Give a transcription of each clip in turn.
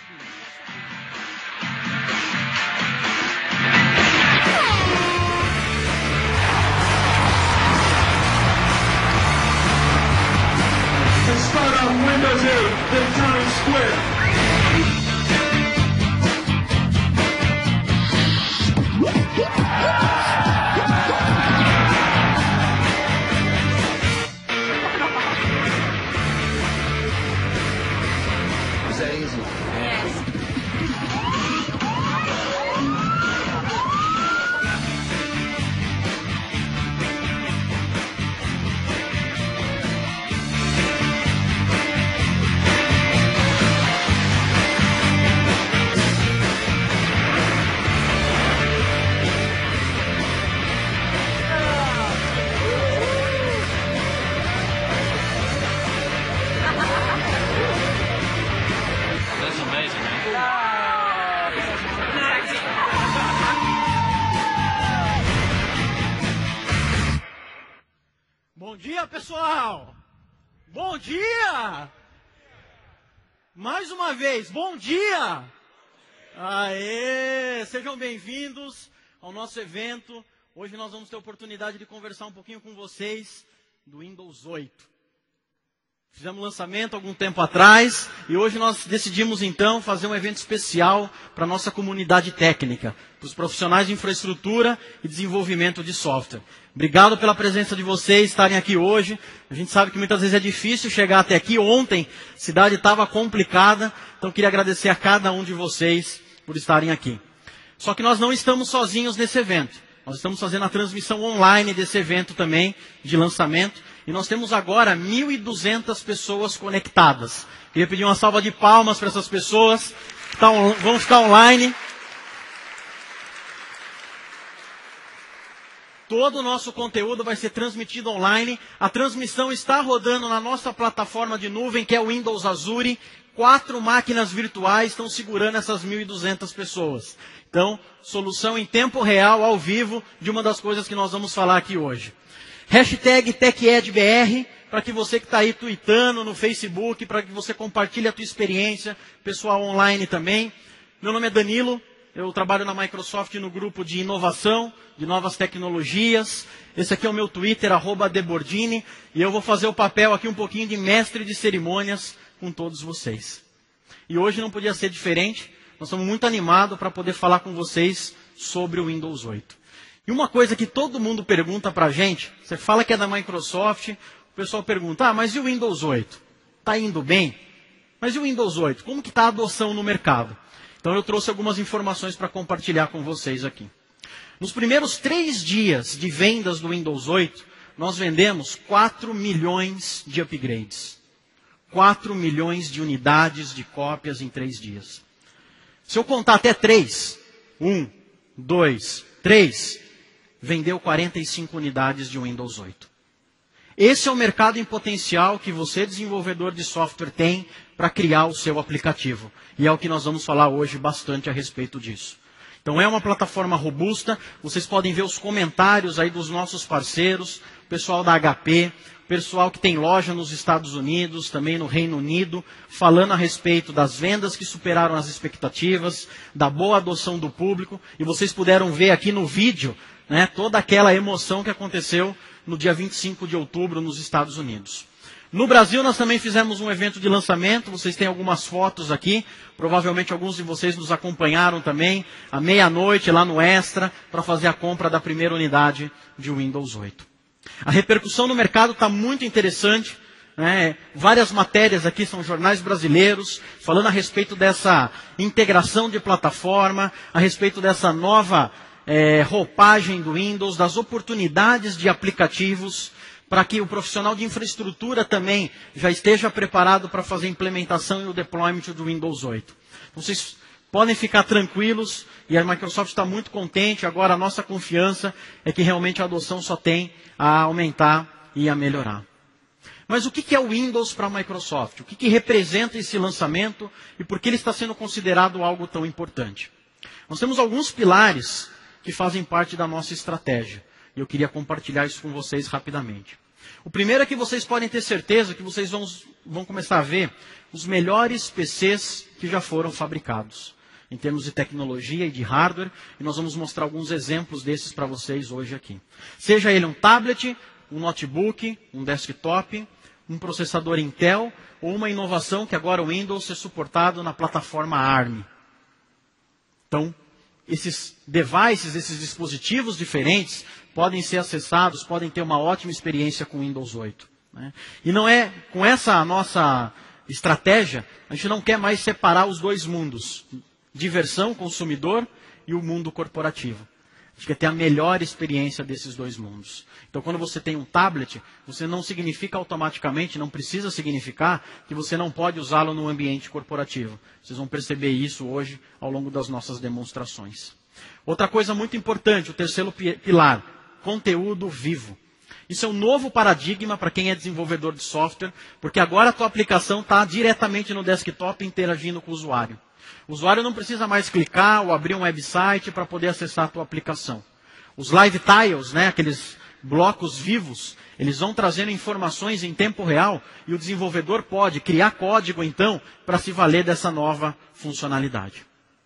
Let's start on Windows 8, then Times Square. Is that easy? Yes. That's amazing, man. Bom dia, pessoal! Bom dia! Mais uma vez, bom dia! Aê! Sejam bem-vindos ao nosso evento. Hoje nós vamos ter a oportunidade de conversar um pouquinho com vocês do Windows 8. Fizemos lançamento algum tempo atrás e hoje nós decidimos então fazer um evento especial para a nossa comunidade técnica, para os profissionais de infraestrutura e desenvolvimento de software. Obrigado pela presença de vocês, estarem aqui hoje. A gente sabe que muitas vezes é difícil chegar até aqui. Ontem a cidade estava complicada, então queria agradecer a cada um de vocês por estarem aqui. Só que nós não estamos sozinhos nesse evento. Nós estamos fazendo a transmissão online desse evento também, de lançamento. E nós temos agora 1.200 pessoas conectadas. Queria pedir uma salva de palmas para essas pessoas que vão ficar online. Todo o nosso conteúdo vai ser transmitido online. A transmissão está rodando na nossa plataforma de nuvem, que é o Windows Azure. 4 máquinas virtuais estão segurando essas 1.200 pessoas. Então, solução em tempo real, ao vivo, de uma das coisas que nós vamos falar aqui hoje. Hashtag TechEdBR, para que você que está aí tweetando no Facebook, para que você compartilhe a tua experiência, pessoal online também. Meu nome é Danilo, eu trabalho na Microsoft no grupo de inovação, de novas tecnologias. Esse aqui é o meu Twitter, @debordini, e eu vou fazer o papel aqui um pouquinho de mestre de cerimônias com todos vocês. E hoje não podia ser diferente, nós estamos muito animados para poder falar com vocês sobre o Windows 8. E uma coisa que todo mundo pergunta para a gente, você fala que é da Microsoft, o pessoal pergunta, mas e o Windows 8? Está indo bem? Mas e o Windows 8? Como que está a adoção no mercado? Então eu trouxe algumas informações para compartilhar com vocês aqui. Nos primeiros 3 dias de vendas do Windows 8, nós vendemos 4 milhões de upgrades. 4 milhões de unidades de cópias em 3 dias. Se eu contar até 3, 1, 2, 3... vendeu 45 unidades de Windows 8. Esse é o mercado em potencial que você, desenvolvedor de software, tem para criar o seu aplicativo. E é o que nós vamos falar hoje bastante a respeito disso. Então é uma plataforma robusta, vocês podem ver os comentários aí dos nossos parceiros, o pessoal da HP, o pessoal que tem loja nos Estados Unidos, também no Reino Unido, falando a respeito das vendas que superaram as expectativas, da boa adoção do público, e vocês puderam ver aqui no vídeo, toda aquela emoção que aconteceu no dia 25 de outubro nos Estados Unidos. No Brasil, nós também fizemos um evento de lançamento, vocês têm algumas fotos aqui, provavelmente alguns de vocês nos acompanharam também, à meia-noite lá no Extra, para fazer a compra da primeira unidade de Windows 8. A repercussão no mercado está muito interessante, várias matérias aqui, são jornais brasileiros, falando a respeito dessa integração de plataforma, a respeito dessa nova roupagem do Windows, das oportunidades de aplicativos, para que o profissional de infraestrutura também já esteja preparado para fazer a implementação e o deployment do Windows 8. Então, vocês podem ficar tranquilos, e a Microsoft está muito contente, agora a nossa confiança é que realmente a adoção só tem a aumentar e a melhorar. Mas o que é o Windows para a Microsoft? O que representa esse lançamento e por que ele está sendo considerado algo tão importante? Nós temos alguns pilares que fazem parte da nossa estratégia. E eu queria compartilhar isso com vocês rapidamente. O primeiro é que vocês podem ter certeza que vocês vão começar a ver os melhores PCs que já foram fabricados, em termos de tecnologia e de hardware, e nós vamos mostrar alguns exemplos desses para vocês hoje aqui. Seja ele um tablet, um notebook, um desktop, um processador Intel, ou uma inovação que agora o Windows é suportado na plataforma ARM. Então, esses devices, esses dispositivos diferentes, podem ser acessados, podem ter uma ótima experiência com o Windows 8. Né? E não é com essa nossa estratégia, a gente não quer mais separar os dois mundos, diversão, consumidor, e o mundo corporativo. A gente quer ter a melhor experiência desses dois mundos. Então, quando você tem um tablet, você não significa automaticamente, não precisa significar que você não pode usá-lo no ambiente corporativo. Vocês vão perceber isso hoje ao longo das nossas demonstrações. Outra coisa muito importante, o terceiro pilar, conteúdo vivo. Isso é um novo paradigma para quem é desenvolvedor de software, porque agora a tua aplicação está diretamente no desktop interagindo com o usuário. O usuário não precisa mais clicar ou abrir um website para poder acessar a tua aplicação. Os live tiles, né, aqueles blocos vivos, eles vão trazendo informações em tempo real e o desenvolvedor pode criar código, então, para se valer dessa nova funcionalidade.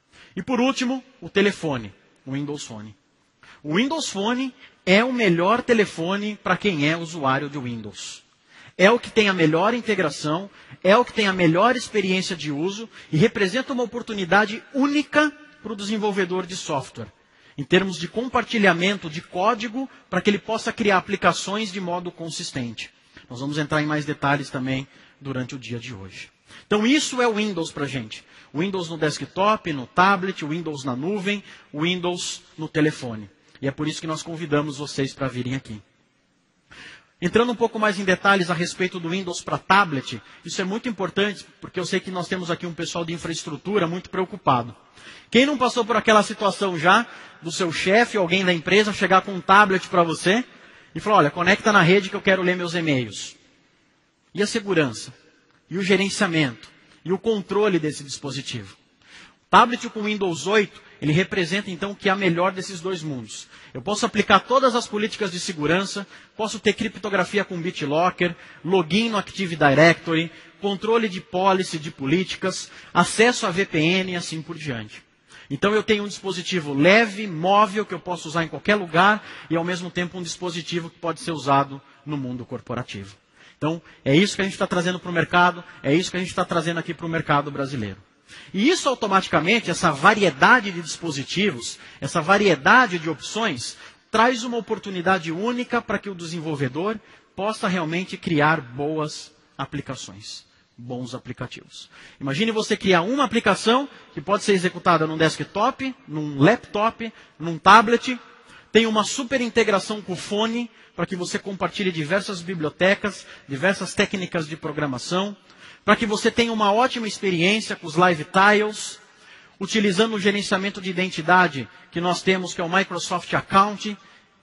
E por último, o telefone, o Windows Phone. O Windows Phone é o melhor telefone para quem é usuário de Windows. É o que tem a melhor integração, é o que tem a melhor experiência de uso e representa uma oportunidade única para o desenvolvedor de software, em termos de compartilhamento de código para que ele possa criar aplicações de modo consistente. Nós vamos entrar em mais detalhes também durante o dia de hoje. Então isso é o Windows para a gente. O Windows no desktop, no tablet, o Windows na nuvem, o Windows no telefone. E é por isso que nós convidamos vocês para virem aqui. Entrando um pouco mais em detalhes a respeito do Windows para tablet, isso é muito importante, porque eu sei que nós temos aqui um pessoal de infraestrutura muito preocupado. Quem não passou por aquela situação já, do seu chefe ou alguém da empresa chegar com um tablet para você e falar, olha, conecta na rede que eu quero ler meus e-mails. E a segurança? E o gerenciamento? E o controle desse dispositivo? O tablet com Windows 8, ele representa então o que é a melhor desses dois mundos. Eu posso aplicar todas as políticas de segurança, posso ter criptografia com BitLocker, login no Active Directory, controle de policy, de políticas, acesso a VPN e assim por diante. Então eu tenho um dispositivo leve, móvel, que eu posso usar em qualquer lugar e ao mesmo tempo um dispositivo que pode ser usado no mundo corporativo. Então é isso que a gente está trazendo para o mercado, é isso que a gente está trazendo aqui para o mercado brasileiro. E isso automaticamente, essa variedade de dispositivos, essa variedade de opções, traz uma oportunidade única para que o desenvolvedor possa realmente criar boas aplicações, bons aplicativos. Imagine você criar uma aplicação que pode ser executada num desktop, num laptop, num tablet, tem uma super integração com o fone, para que você compartilhe diversas bibliotecas, diversas técnicas de programação, para que você tenha uma ótima experiência com os live tiles, utilizando o gerenciamento de identidade que nós temos, que é o Microsoft Account,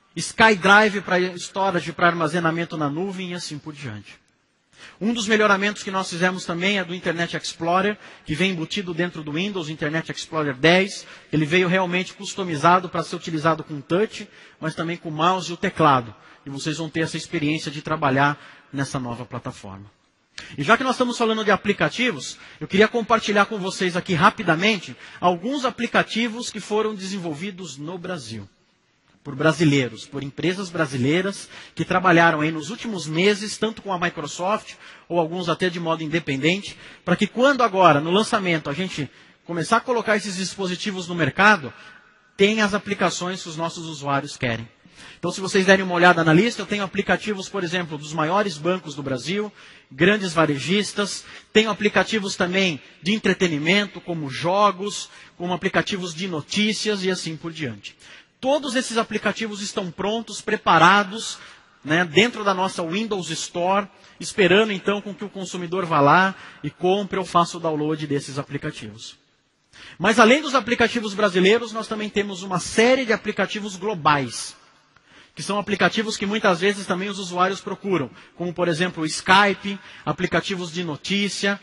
SkyDrive para storage, para armazenamento na nuvem e assim por diante. Um dos melhoramentos que nós fizemos também é do Internet Explorer, que vem embutido dentro do Windows, Internet Explorer 10. Ele veio realmente customizado para ser utilizado com touch, mas também com o mouse e o teclado. E vocês vão ter essa experiência de trabalhar nessa nova plataforma. E já que nós estamos falando de aplicativos, eu queria compartilhar com vocês aqui rapidamente alguns aplicativos que foram desenvolvidos no Brasil. Por brasileiros, por empresas brasileiras que trabalharam aí nos últimos meses, tanto com a Microsoft, ou alguns até de modo independente, para que quando agora, no lançamento, a gente começar a colocar esses dispositivos no mercado, tenha as aplicações que os nossos usuários querem. Então, se vocês derem uma olhada na lista, eu tenho aplicativos, por exemplo, dos maiores bancos do Brasil, grandes varejistas, tenho aplicativos também de entretenimento, como jogos, como aplicativos de notícias e assim por diante. Todos esses aplicativos estão prontos, preparados, né, dentro da nossa Windows Store, esperando então com que o consumidor vá lá e compre ou faça o download desses aplicativos. Mas além dos aplicativos brasileiros, nós também temos uma série de aplicativos globais, que são aplicativos que muitas vezes também os usuários procuram, como por exemplo o Skype, aplicativos de notícia,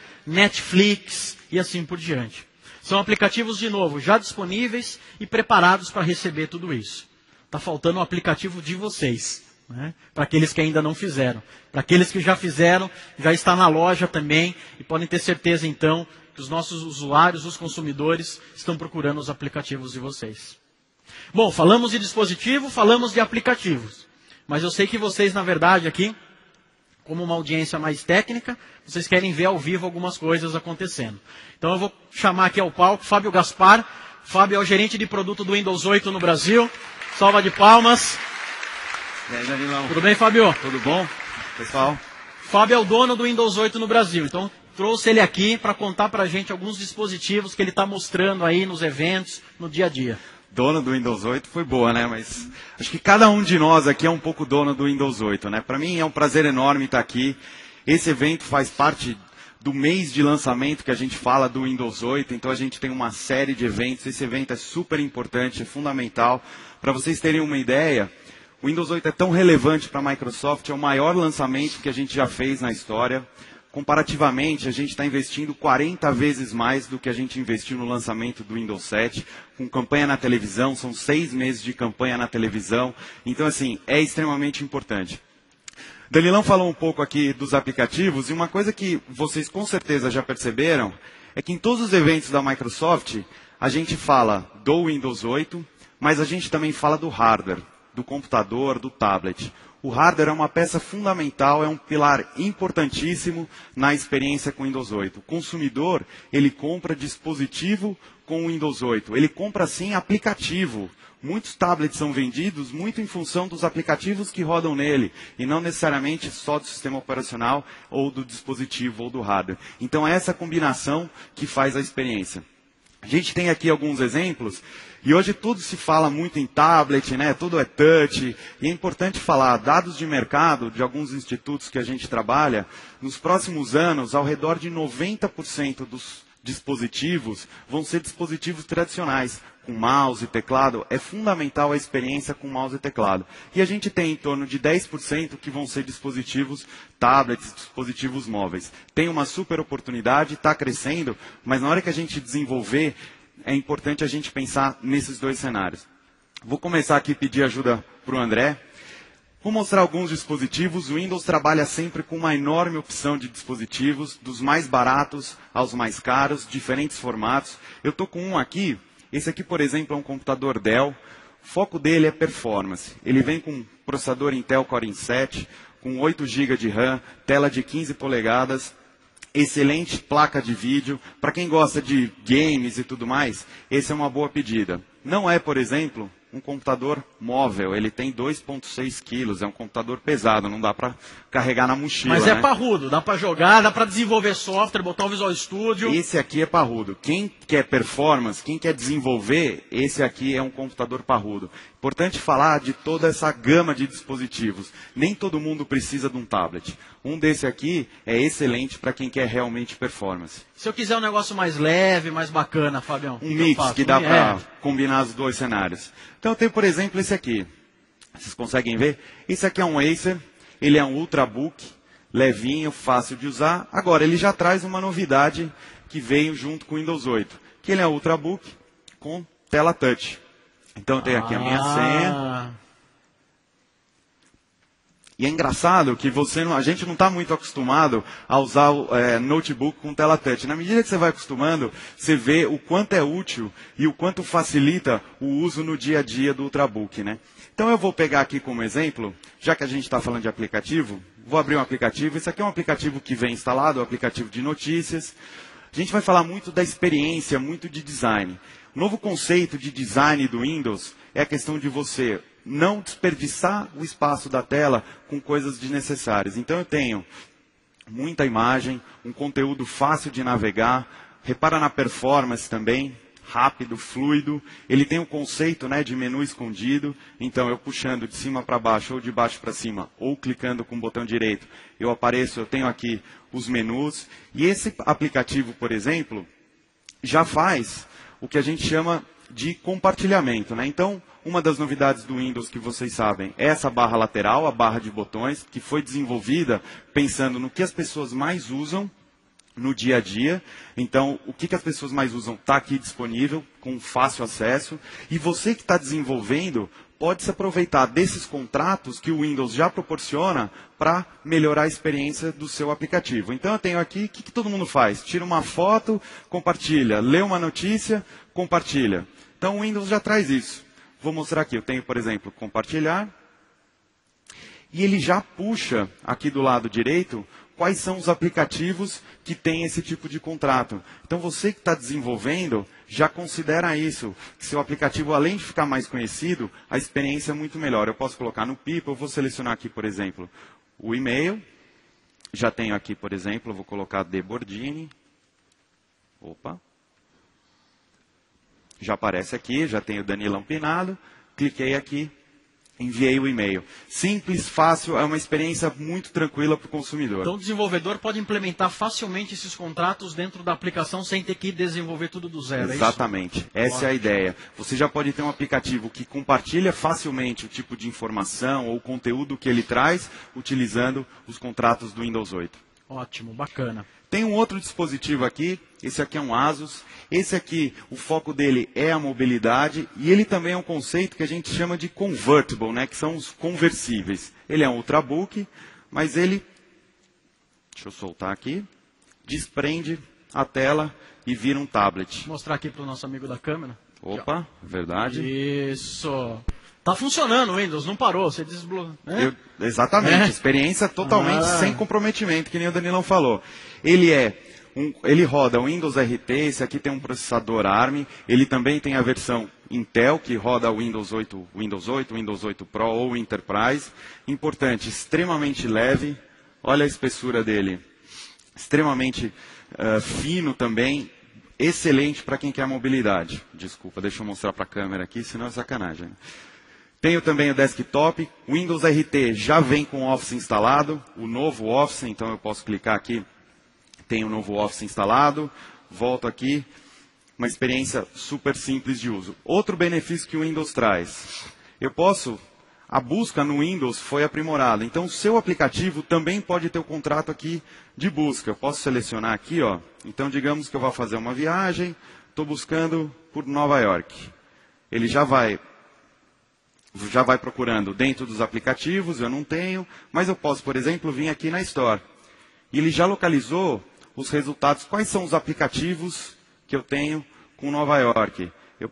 Netflix e assim por diante. São aplicativos, de novo, já disponíveis e preparados para receber tudo isso. Está faltando o aplicativo de vocês, né? Para aqueles que ainda não fizeram. Para aqueles que já fizeram, já está na loja também, e podem ter certeza então que os nossos usuários, os consumidores, estão procurando os aplicativos de vocês. Bom, falamos de dispositivo, falamos de aplicativos. Mas eu sei que vocês, na verdade, aqui, como uma audiência mais técnica, vocês querem ver ao vivo algumas coisas acontecendo. Então eu vou chamar aqui ao palco Fábio Gaspar. Fábio é o gerente de produto do Windows 8 no Brasil. Salva de palmas. E aí, Danilão? Tudo bem, Fábio? Tudo bom, pessoal? Fábio é o dono do Windows 8 no Brasil. Então trouxe ele aqui para contar para a gente alguns dispositivos que ele está mostrando aí nos eventos, no dia a dia. Dono do Windows 8 foi boa, né? Mas acho que cada um de nós aqui é um pouco dono do Windows 8, né? Para mim é um prazer enorme estar aqui. Esse evento faz parte do mês de lançamento que a gente fala do Windows 8, então a gente tem uma série de eventos. Esse evento é super importante, é fundamental. Para vocês terem uma ideia, o Windows 8 é tão relevante para a Microsoft, é o maior lançamento que a gente já fez na história. Comparativamente, a gente está investindo 40 vezes mais do que a gente investiu no lançamento do Windows 7, com campanha na televisão, são 6 meses de campanha na televisão, então assim, é extremamente importante. Danilão falou um pouco aqui dos aplicativos, e uma coisa que vocês com certeza já perceberam, é que em todos os eventos da Microsoft, a gente fala do Windows 8, mas a gente também fala do hardware, do computador, do tablet. O hardware é uma peça fundamental, é um pilar importantíssimo na experiência com o Windows 8. O consumidor, ele compra dispositivo com o Windows 8. Ele compra, sim, aplicativo. Muitos tablets são vendidos muito em função dos aplicativos que rodam nele, e não necessariamente só do sistema operacional, ou do dispositivo, ou do hardware. Então, é essa combinação que faz a experiência. A gente tem aqui alguns exemplos. E hoje tudo se fala muito em tablet, né? Tudo é touch. E é importante falar, dados de mercado de alguns institutos que a gente trabalha, nos próximos anos, ao redor de 90% dos dispositivos vão ser dispositivos tradicionais, com mouse e teclado. É fundamental a experiência com mouse e teclado. E a gente tem em torno de 10% que vão ser dispositivos tablets, dispositivos móveis. Tem uma super oportunidade, está crescendo, mas na hora que a gente desenvolver, é importante a gente pensar nesses dois cenários. Vou começar aqui a pedir ajuda para o André. Vou mostrar alguns dispositivos. O Windows trabalha sempre com uma enorme opção de dispositivos, dos mais baratos aos mais caros, diferentes formatos. Eu estou com um aqui. Esse aqui, por exemplo, é um computador Dell. O foco dele é performance. Ele vem com um processador Intel Core i7, com 8 GB de RAM, tela de 15 polegadas, excelente placa de vídeo. Para quem gosta de games e tudo mais, esse é uma boa pedida. Não é, por exemplo, um computador móvel. Ele tem 2,6 quilos. É um computador pesado. Não dá para carregar na mochila. Mas é né? parrudo. Dá para jogar, dá para desenvolver software, botar um Visual Studio. Esse aqui é parrudo. Quem quer performance, quem quer desenvolver, esse aqui é um computador parrudo. Importante falar de toda essa gama de dispositivos. Nem todo mundo precisa de um tablet. Um desse aqui é excelente para quem quer realmente performance. Se eu quiser um negócio mais leve, mais bacana, Fabião. Um mix que dá para combinar os dois cenários. Então eu tenho, por exemplo, esse aqui. Vocês conseguem ver? Esse aqui é um Acer. Ele é um Ultrabook, levinho, fácil de usar. Agora, ele já traz uma novidade que veio junto com o Windows 8. Que ele é um Ultrabook com tela touch. Então eu tenho aqui a minha senha. E é engraçado que a gente não está muito acostumado a usar o notebook com tela touch. Na medida que você vai acostumando, você vê o quanto é útil e o quanto facilita o uso no dia a dia do Ultrabook, né? Então eu vou pegar aqui como exemplo, já que a gente está falando de aplicativo, vou abrir um aplicativo. Esse aqui é um aplicativo que vem instalado, é um aplicativo de notícias. A gente vai falar muito da experiência, muito de design. O novo conceito de design do Windows é a questão de você não desperdiçar o espaço da tela com coisas desnecessárias. Então eu tenho muita imagem, um conteúdo fácil de navegar, repara na performance também, rápido, fluido. Ele tem o conceito, né, de menu escondido, então eu puxando de cima para baixo ou de baixo para cima, ou clicando com o botão direito, eu tenho aqui os menus. E esse aplicativo, por exemplo, já faz o que a gente chama de compartilhamento, né? Então, uma das novidades do Windows que vocês sabem é essa barra lateral, a barra de botões, que foi desenvolvida pensando no que as pessoas mais usam no dia a dia. Então, o que as pessoas mais usam está aqui disponível, com fácil acesso. E você que está desenvolvendo, pode se aproveitar desses contratos que o Windows já proporciona para melhorar a experiência do seu aplicativo. Então, eu tenho aqui, o que todo mundo faz? Tira uma foto, compartilha. Lê uma notícia, compartilha. Então, o Windows já traz isso. Vou mostrar aqui. Eu tenho, por exemplo, compartilhar. E ele já puxa aqui do lado direito quais são os aplicativos que têm esse tipo de contrato. Então, você que está desenvolvendo, já considera isso, que seu aplicativo, além de ficar mais conhecido, a experiência é muito melhor. Eu posso colocar no People, eu vou selecionar aqui, por exemplo, o e-mail. Já tenho aqui, por exemplo, eu vou colocar De Bordini. Opa. Já aparece aqui, já tenho Danilão Pinado. Cliquei aqui. Enviei o e-mail. Simples, fácil, é uma experiência muito tranquila para o consumidor. Então o desenvolvedor pode implementar facilmente esses contratos dentro da aplicação sem ter que desenvolver tudo do zero, Exatamente, é isso? Essa é a ideia. Você já pode ter um aplicativo que compartilha facilmente o tipo de informação ou o conteúdo que ele traz, utilizando os contratos do Windows 8. Ótimo, bacana. Tem um outro dispositivo aqui, esse aqui é um Asus. Esse aqui, o foco dele é a mobilidade e ele também é um conceito que a gente chama de convertible, né, que são os conversíveis. Ele é um ultrabook, mas ele, deixa eu soltar aqui, desprende a tela e vira um tablet. Vou mostrar aqui para o nosso amigo da câmera. Opa, verdade. Isso. Tá funcionando o Windows, não parou, você desbloqueou. Exatamente, experiência totalmente sem comprometimento, que nem o Danilão falou. Ele roda o Windows RT, esse aqui tem um processador ARM, ele também tem a versão Intel, que roda o Windows 8, Windows 8 Pro ou Enterprise. Importante, extremamente leve, olha a espessura dele, extremamente fino também, excelente para quem quer mobilidade. Desculpa, deixa eu mostrar para a câmera aqui, senão é sacanagem. Tenho também o desktop, o Windows RT já vem com o Office instalado, o novo Office, então eu posso clicar aqui, tem o novo Office instalado, volto aqui, uma experiência super simples de uso. Outro benefício que o Windows traz, a busca no Windows foi aprimorada, então o seu aplicativo também pode ter o contrato aqui de busca. Eu posso selecionar aqui, ó. Então digamos que eu vou fazer uma viagem, estou buscando por Nova York. Ele já vai procurando dentro dos aplicativos, eu não tenho, mas eu posso, por exemplo, vir aqui na Store. E ele já localizou os resultados, quais são os aplicativos que eu tenho com Nova York.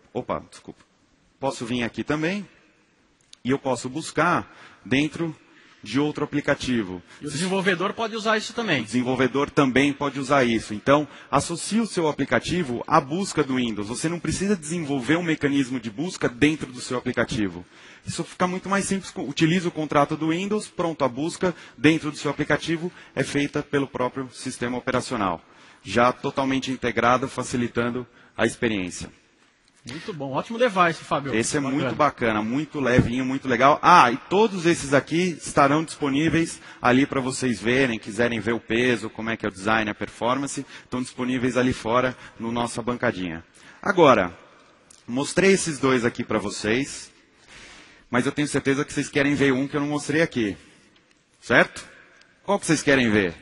Posso vir aqui também e eu posso buscar dentro de outro aplicativo. E o desenvolvedor pode usar isso também. O desenvolvedor também pode usar isso. Então, associe o seu aplicativo à busca do Windows. Você não precisa desenvolver um mecanismo de busca dentro do seu aplicativo. Isso fica muito mais simples. Utilize o contrato do Windows, pronto, a busca dentro do seu aplicativo é feita pelo próprio sistema operacional. Já totalmente integrada, facilitando a experiência. Muito bom, ótimo device, Fábio. Esse é muito bacana, muito levinho, muito legal. E todos esses aqui estarão disponíveis ali para vocês verem, quiserem ver o peso, como é que é o design, a performance, estão disponíveis ali fora, no nossa bancadinha. Agora, mostrei esses dois aqui para vocês, mas eu tenho certeza que vocês querem ver um que eu não mostrei aqui. Certo? Qual que vocês querem ver?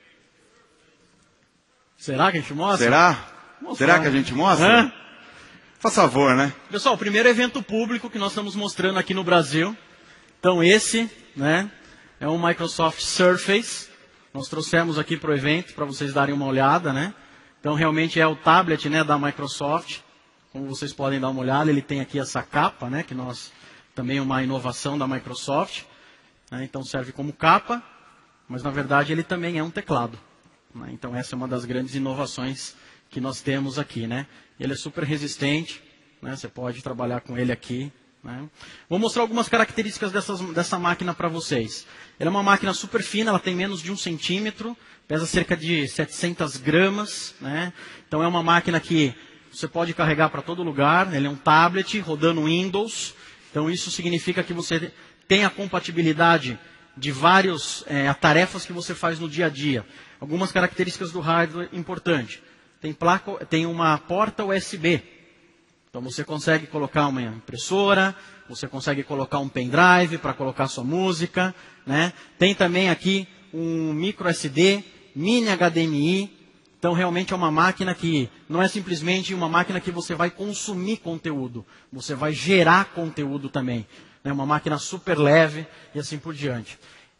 Será que a gente mostra? Será que a gente mostra? Faz favor, né? Pessoal, o primeiro evento público que nós estamos mostrando aqui no Brasil. Então esse, né, é um Microsoft Surface. Nós trouxemos aqui para o evento, para vocês darem uma olhada, né? Então realmente é o tablet, né, da Microsoft. Como vocês podem dar uma olhada, ele tem aqui essa capa, né, que também é uma inovação da Microsoft. Né, então serve como capa, mas na verdade ele também é um teclado. Né, então essa é uma das grandes inovações que nós temos aqui, né? Ele é super resistente, né? Você pode trabalhar com ele aqui, né? Vou mostrar algumas características dessa máquina para vocês. Ela é uma máquina super fina, ela tem menos de 1 centímetro, pesa cerca de 700 gramas, né? Então é uma máquina que você pode carregar para todo lugar, ele é um tablet rodando Windows, então isso significa que você tem a compatibilidade de várias tarefas que você faz no dia a dia. Algumas características do hardware importantes. Tem uma porta USB. Então você consegue colocar uma impressora, você consegue colocar um pendrive para colocar sua música, né? Tem também aqui um micro SD, mini HDMI, Então, realmente é uma máquina que não é simplesmente uma máquina que você vai consumir conteúdo. Você vai gerar conteúdo também. É uma máquina super leve e assim por diante.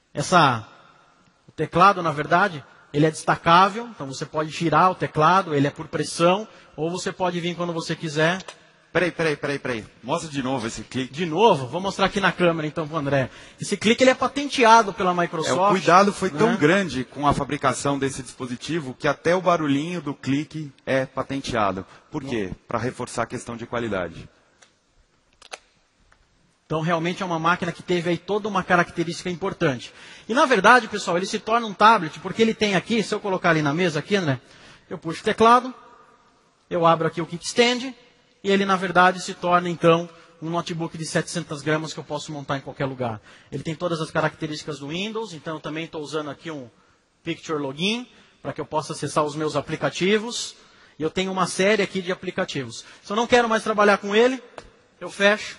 O teclado, na verdade, ele é destacável. Então, você pode girar o teclado, ele é por pressão. Ou você pode vir quando você quiser. Peraí. Mostra de novo esse clique. De novo, vou mostrar aqui na câmera então para o André. Esse clique ele é patenteado pela Microsoft. O cuidado foi tão né? grande com a fabricação desse dispositivo que até o barulhinho do clique é patenteado. Por quê? Para reforçar a questão de qualidade. Então realmente é uma máquina que teve aí toda uma característica importante. E na verdade, pessoal, ele se torna um tablet porque ele tem aqui, se eu colocar ali na mesa aqui, André, eu puxo o teclado, eu abro aqui o kickstand, e ele, na verdade, se torna, então, um notebook de 700 gramas que eu posso montar em qualquer lugar. Ele tem todas as características do Windows, então eu também estou usando aqui um Picture Login, para que eu possa acessar os meus aplicativos. E eu tenho uma série aqui de aplicativos. Se eu não quero mais trabalhar com ele, eu fecho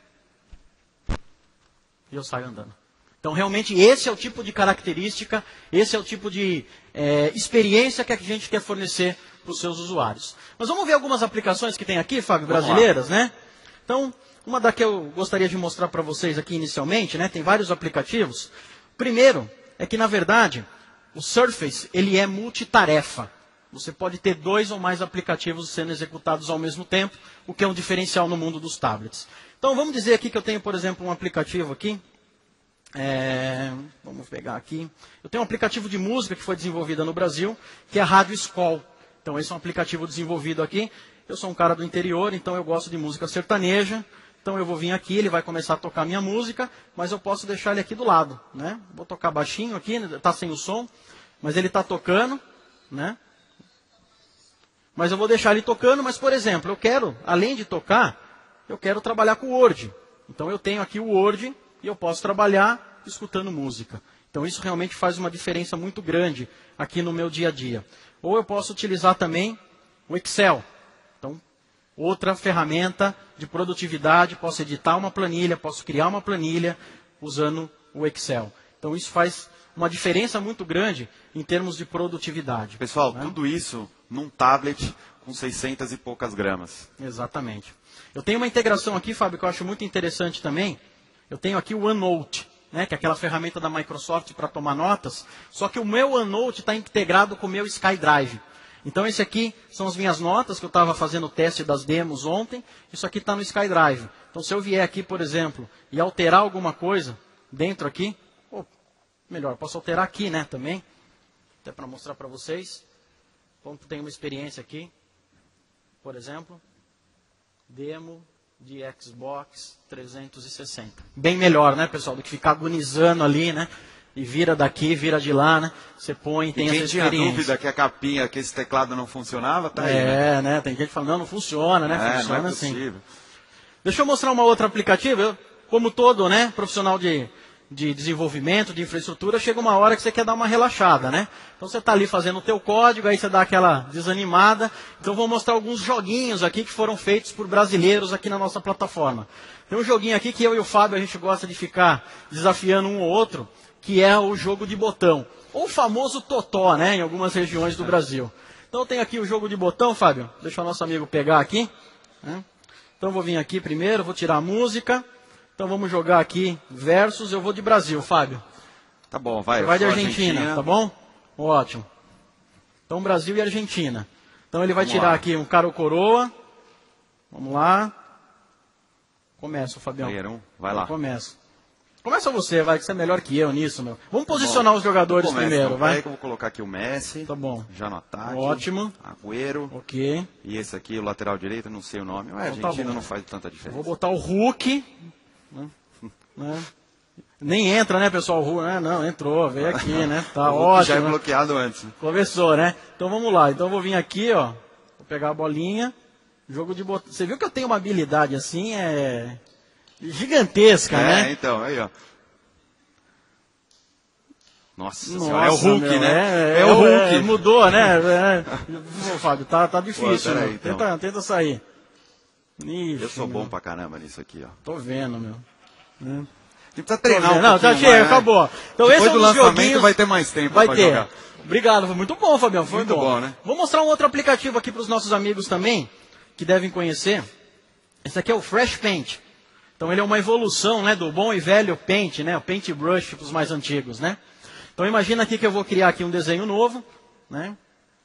e eu saio andando. Então, realmente, esse é o tipo de característica, esse é o tipo de experiência que a gente quer fornecer para os seus usuários. Mas vamos ver algumas aplicações que tem aqui, Fábio, brasileiras, né? Então, uma da que eu gostaria de mostrar para vocês aqui inicialmente, né? Tem vários aplicativos. Primeiro, é que, na verdade, o Surface, ele é multitarefa. Você pode ter 2 ou mais aplicativos sendo executados ao mesmo tempo, o que é um diferencial no mundo dos tablets. Então, vamos dizer aqui que eu tenho, por exemplo, um aplicativo aqui. Vamos pegar aqui. Eu tenho um aplicativo de música que foi desenvolvido no Brasil, que é a Rádio Skol. Então, esse é um aplicativo desenvolvido aqui. Eu sou um cara do interior, então eu gosto de música sertaneja. Então, eu vou vir aqui, ele vai começar a tocar minha música, mas eu posso deixar ele aqui do lado, né? Vou tocar baixinho aqui, está sem o som, mas ele está tocando, né? Mas eu vou deixar ele tocando, mas, por exemplo, eu quero, além de tocar, eu quero trabalhar com o Word. Então, eu tenho aqui o Word e eu posso trabalhar escutando música. Então, isso realmente faz uma diferença muito grande aqui no meu dia a dia. Ou eu posso utilizar também o Excel. Então, outra ferramenta de produtividade, posso editar uma planilha, posso criar uma planilha usando o Excel. Então, isso faz uma diferença muito grande em termos de produtividade. Pessoal, né? Tudo isso num tablet com 600 e poucas gramas. Exatamente. Eu tenho uma integração aqui, Fábio, que eu acho muito interessante também. Eu tenho aqui o OneNote, né, que é aquela ferramenta da Microsoft para tomar notas, só que o meu OneNote está integrado com o meu SkyDrive. Então, esse aqui são as minhas notas, que eu estava fazendo o teste das demos ontem, isso aqui está no SkyDrive. Então, se eu vier aqui, por exemplo, e alterar alguma coisa dentro aqui, melhor, eu posso alterar aqui, né, também, até para mostrar para vocês. Como tem uma experiência aqui, por exemplo, demo de Xbox 360. Bem melhor, né, pessoal, do que ficar agonizando ali, né? E vira daqui, vira de lá, né? Você põe e tem essa experiência. Quem tinha dúvida que a capinha, que esse teclado não funcionava, tá aí, né? Tem gente falando, não funciona, né? Funciona não é assim. possível. Deixa eu mostrar uma outra aplicativa. Eu, como todo, né, profissional de desenvolvimento, de infraestrutura, chega uma hora que você quer dar uma relaxada, né? Então você está ali fazendo o teu código, aí você dá aquela desanimada. Então vou mostrar alguns joguinhos aqui que foram feitos por brasileiros aqui na nossa plataforma. Tem um joguinho aqui que eu e o Fábio, a gente gosta de ficar desafiando um ou outro, que é o jogo de botão. Ou o famoso totó, né, em algumas regiões do Brasil. Então eu tenho aqui o jogo de botão, Fábio. Deixa o nosso amigo pegar aqui. Né? Então eu vou vir aqui primeiro, vou tirar a música. Então vamos jogar aqui versus, eu vou de Brasil, Fábio. Tá bom, vai. Você vai de Argentina, tá bom? Ótimo. Então Brasil e Argentina. Então ele vai tirar aqui um cara ou coroa. Vamos lá. Começa, Fabião. Vai lá. Começa. Começa você, vai, que você é melhor que eu nisso, meu. Vamos posicionar os jogadores primeiro, então, vai. Aí que eu vou colocar aqui o Messi. Tá bom. Já no ataque. Ótimo. Agüero. Ok. E esse aqui, o lateral direito, não sei o nome. A Argentina não faz tanta diferença. Vou botar o Hulk. Né? Nem entra, né, pessoal? O Hulk, não, entrou, veio aqui, né? Tá o ótimo. já é bloqueado antes. Começou, né? Então vamos lá. Então eu vou vir aqui, ó. Vou pegar a bolinha. Jogo de botão. Você viu que eu tenho uma habilidade assim, gigantesca, né? Então, aí, ó. Nossa senhora, é o Hulk, meu, né? É o Hulk. Mudou, né? Ô, Fábio, tá difícil. Pô, aí, então. Tenta sair. Ixi, eu sou bom pra caramba nisso aqui, ó. Tô vendo, meu. precisa treinar Não, já chega, acabou. Então depois esse é um do dos lançamento joguinhos... vai ter mais tempo Vai pra ter. jogar. Obrigado, foi muito bom, Fabião. Foi Muito bom, né? Vou mostrar um outro aplicativo aqui para os nossos amigos também, que devem conhecer. Esse aqui é o Fresh Paint. Então ele é uma evolução, né, do bom e velho Paint, né, o Paintbrush para os mais antigos, né? Então imagina aqui que eu vou criar aqui um desenho novo, né?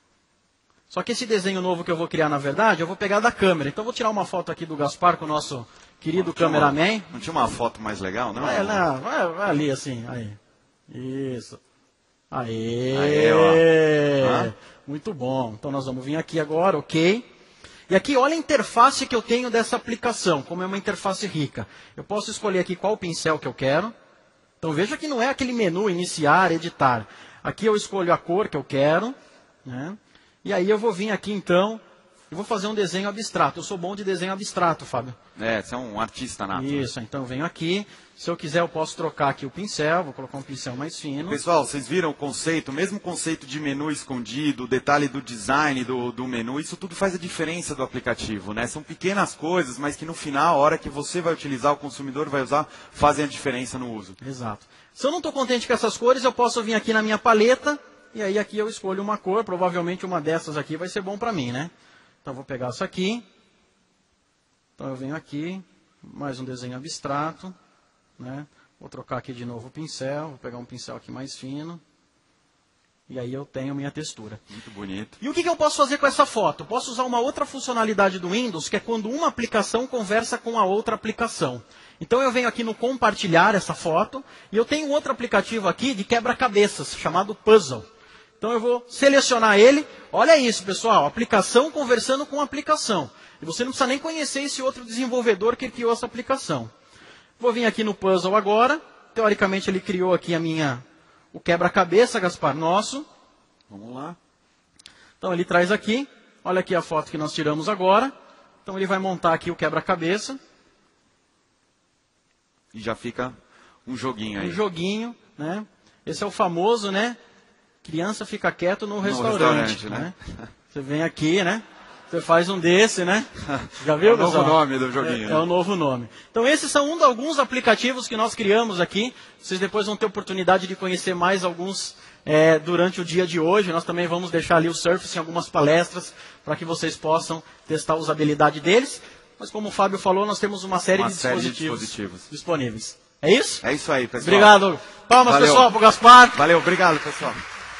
Só que esse desenho novo que eu vou criar, na verdade, eu vou pegar da câmera. Então eu vou tirar uma foto aqui do Gaspar com o nosso querido cameraman. Não tinha uma foto mais legal, não? Vai ali assim, aí. Isso. Aê! Aê, ó. Muito bom. Então nós vamos vir aqui agora, ok? E aqui olha a interface que eu tenho dessa aplicação, como é uma interface rica. Eu posso escolher aqui qual pincel que eu quero. Então veja que não é aquele menu iniciar, editar. Aqui eu escolho a cor que eu quero, né? E aí eu vou vir aqui então, e vou fazer um desenho abstrato. Eu sou bom de desenho abstrato, Fábio. Você é um artista nato. Isso, então eu venho aqui. Se eu quiser eu posso trocar aqui o pincel, vou colocar um pincel mais fino. Pessoal, vocês viram o conceito, mesmo o conceito de menu escondido, o detalhe do design do menu, isso tudo faz a diferença do aplicativo, né? São pequenas coisas, mas que no final, a hora que você vai utilizar, o consumidor vai usar, fazem a diferença no uso. Exato. Se eu não estou contente com essas cores, eu posso vir aqui na minha paleta, e aí aqui eu escolho uma cor, provavelmente uma dessas aqui vai ser bom para mim, né? Então eu vou pegar isso aqui, então eu venho aqui, mais um desenho abstrato, né? Vou trocar aqui de novo o pincel, vou pegar um pincel aqui mais fino, e aí eu tenho minha textura. Muito bonito. E o que eu posso fazer com essa foto? Eu posso usar uma outra funcionalidade do Windows, que é quando uma aplicação conversa com a outra aplicação. Então eu venho aqui no compartilhar essa foto, e eu tenho outro aplicativo aqui de quebra-cabeças, chamado Puzzle. Então eu vou selecionar ele. Olha isso, pessoal, aplicação conversando com aplicação. E você não precisa nem conhecer esse outro desenvolvedor que criou essa aplicação. Vou vir aqui no Puzzle agora. Teoricamente ele criou aqui o quebra-cabeça, Gaspar, nosso. Vamos lá. Então ele traz aqui, olha aqui a foto que nós tiramos agora. Então ele vai montar aqui o quebra-cabeça. E já fica um joguinho aí. Um joguinho, né? Esse é o famoso, né? Criança fica quieto no restaurante, né? Você vem aqui, né? Você faz um desse, né? Já viu, pessoal? É o novo nome do joguinho. É o novo nome. Então esses são alguns aplicativos que nós criamos aqui. Vocês depois vão ter oportunidade de conhecer mais alguns durante o dia de hoje. Nós também vamos deixar ali o Surface em algumas palestras para que vocês possam testar a usabilidade deles. Mas como o Fábio falou, nós temos uma série de dispositivos disponíveis. É isso? É isso aí, pessoal. Obrigado. Palmas, Valeu. pessoal, para o Gaspar. Valeu, obrigado, pessoal.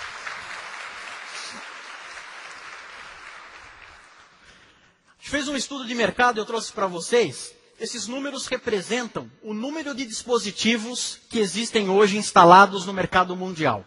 A gente fez um estudo de mercado e eu trouxe para vocês. Esses números representam o número de dispositivos que existem hoje instalados no mercado mundial.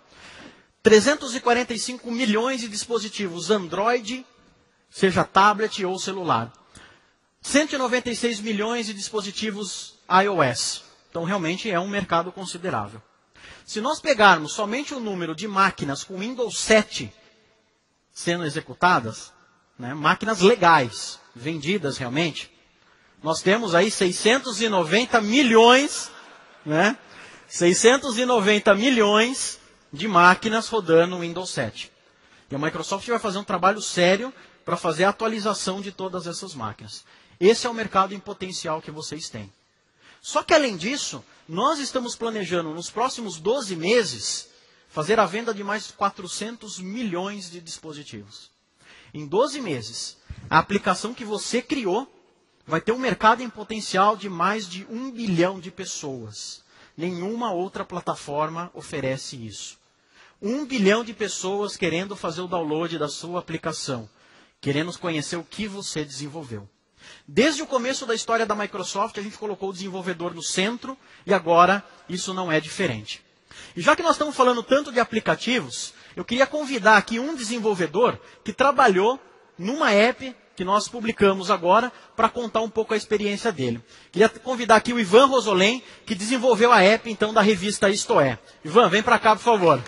345 milhões de dispositivos Android, seja tablet ou celular. 196 milhões de dispositivos iOS. Então, realmente é um mercado considerável. Se nós pegarmos somente o número de máquinas com Windows 7 sendo executadas, né, máquinas legais, vendidas realmente, nós temos aí 690 milhões, né, 690 milhões de máquinas rodando Windows 7. E a Microsoft vai fazer um trabalho sério para fazer a atualização de todas essas máquinas. Esse é o mercado em potencial que vocês têm. Só que, além disso, nós estamos planejando, nos próximos 12 meses, fazer a venda de mais 400 milhões de dispositivos. Em 12 meses, a aplicação que você criou vai ter um mercado em potencial de mais de 1 bilhão de pessoas. Nenhuma outra plataforma oferece isso. 1 bilhão de pessoas querendo fazer o download da sua aplicação, querendo conhecer o que você desenvolveu. Desde o começo da história da Microsoft, a gente colocou o desenvolvedor no centro e agora isso não é diferente. E já que nós estamos falando tanto de aplicativos, eu queria convidar aqui um desenvolvedor que trabalhou numa app que nós publicamos agora para contar um pouco a experiência dele. Queria convidar aqui o Ivan Rosolém, que desenvolveu a app então da revista Isto É. Ivan, vem para cá, por favor.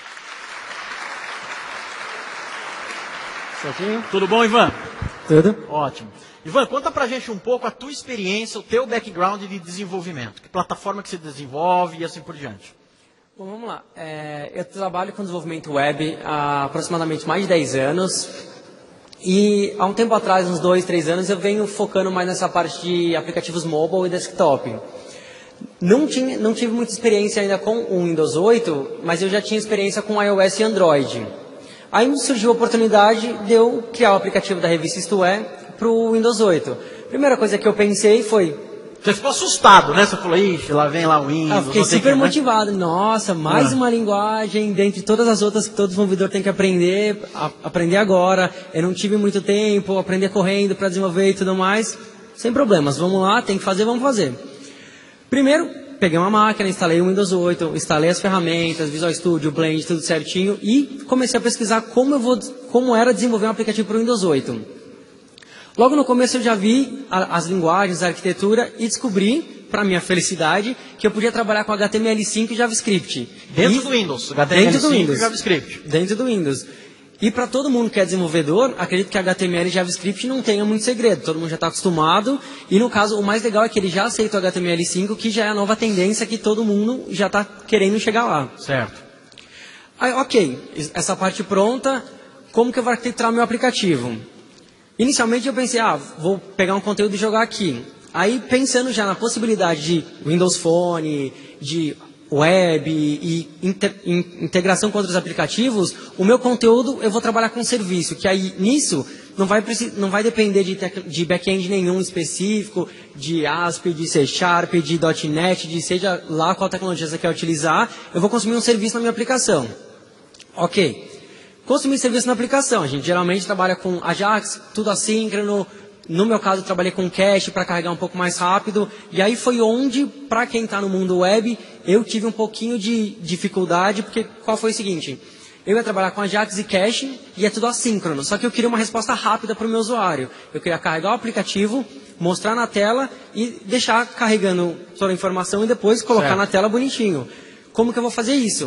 Certinho? Tudo bom, Ivan? Tudo. Ótimo. Ivan, conta pra gente um pouco a tua experiência, o teu background de desenvolvimento. Que plataforma que você desenvolve e assim por diante. Bom, vamos lá. Eu trabalho com desenvolvimento web há aproximadamente mais de 10 anos. E há um tempo atrás, uns 2, 3 anos, eu venho focando mais nessa parte de aplicativos mobile e desktop. Não tive muita experiência ainda com o Windows 8, mas eu já tinha experiência com iOS e Android. Aí surgiu a oportunidade de eu criar o aplicativo da revista Isto É para o Windows 8. Primeira coisa que eu pensei foi... Você ficou assustado, né? Você falou, ixi, lá vem lá o Windows. Eu fiquei super motivado. Nossa, mais uma linguagem, dentre todas as outras que todo desenvolvedor tem que aprender agora. Eu não tive muito tempo, aprender correndo para desenvolver e tudo mais. Sem problemas, vamos lá, tem que fazer, vamos fazer. Primeiro, peguei uma máquina, instalei o Windows 8, instalei as ferramentas, Visual Studio, Blend, tudo certinho, e comecei a pesquisar como era desenvolver um aplicativo para o Windows 8. Logo no começo eu já vi as linguagens, a arquitetura, e descobri, para minha felicidade, que eu podia trabalhar com HTML5 e JavaScript. Dentro do Windows, HTML5 e JavaScript. Dentro do Windows. E para todo mundo que é desenvolvedor, acredito que HTML e JavaScript não tenha muito segredo. Todo mundo já está acostumado. E no caso, o mais legal é que ele já aceita o HTML5, que já é a nova tendência que todo mundo já está querendo chegar lá. Certo. Aí, ok, essa parte pronta, como que eu vou arquitetar meu aplicativo? Inicialmente eu pensei, vou pegar um conteúdo e jogar aqui. Aí pensando já na possibilidade de Windows Phone, de web e integração com outros aplicativos, o meu conteúdo eu vou trabalhar com serviço, que aí nisso não vai depender de back-end nenhum específico, de ASP, de C#, de .NET, de seja lá qual tecnologia você quer utilizar, eu vou consumir um serviço na minha aplicação. Ok. Consumir serviço na aplicação, a gente geralmente trabalha com Ajax, tudo assíncrono. No meu caso, eu trabalhei com cache para carregar um pouco mais rápido. E aí foi onde, para quem está no mundo web, eu tive um pouquinho de dificuldade, porque qual foi o seguinte? Eu ia trabalhar com Ajax e cache e é tudo assíncrono. Só que eu queria uma resposta rápida para o meu usuário. Eu queria carregar o aplicativo, mostrar na tela e deixar carregando toda a informação e depois colocar na tela bonitinho. Como que eu vou fazer isso?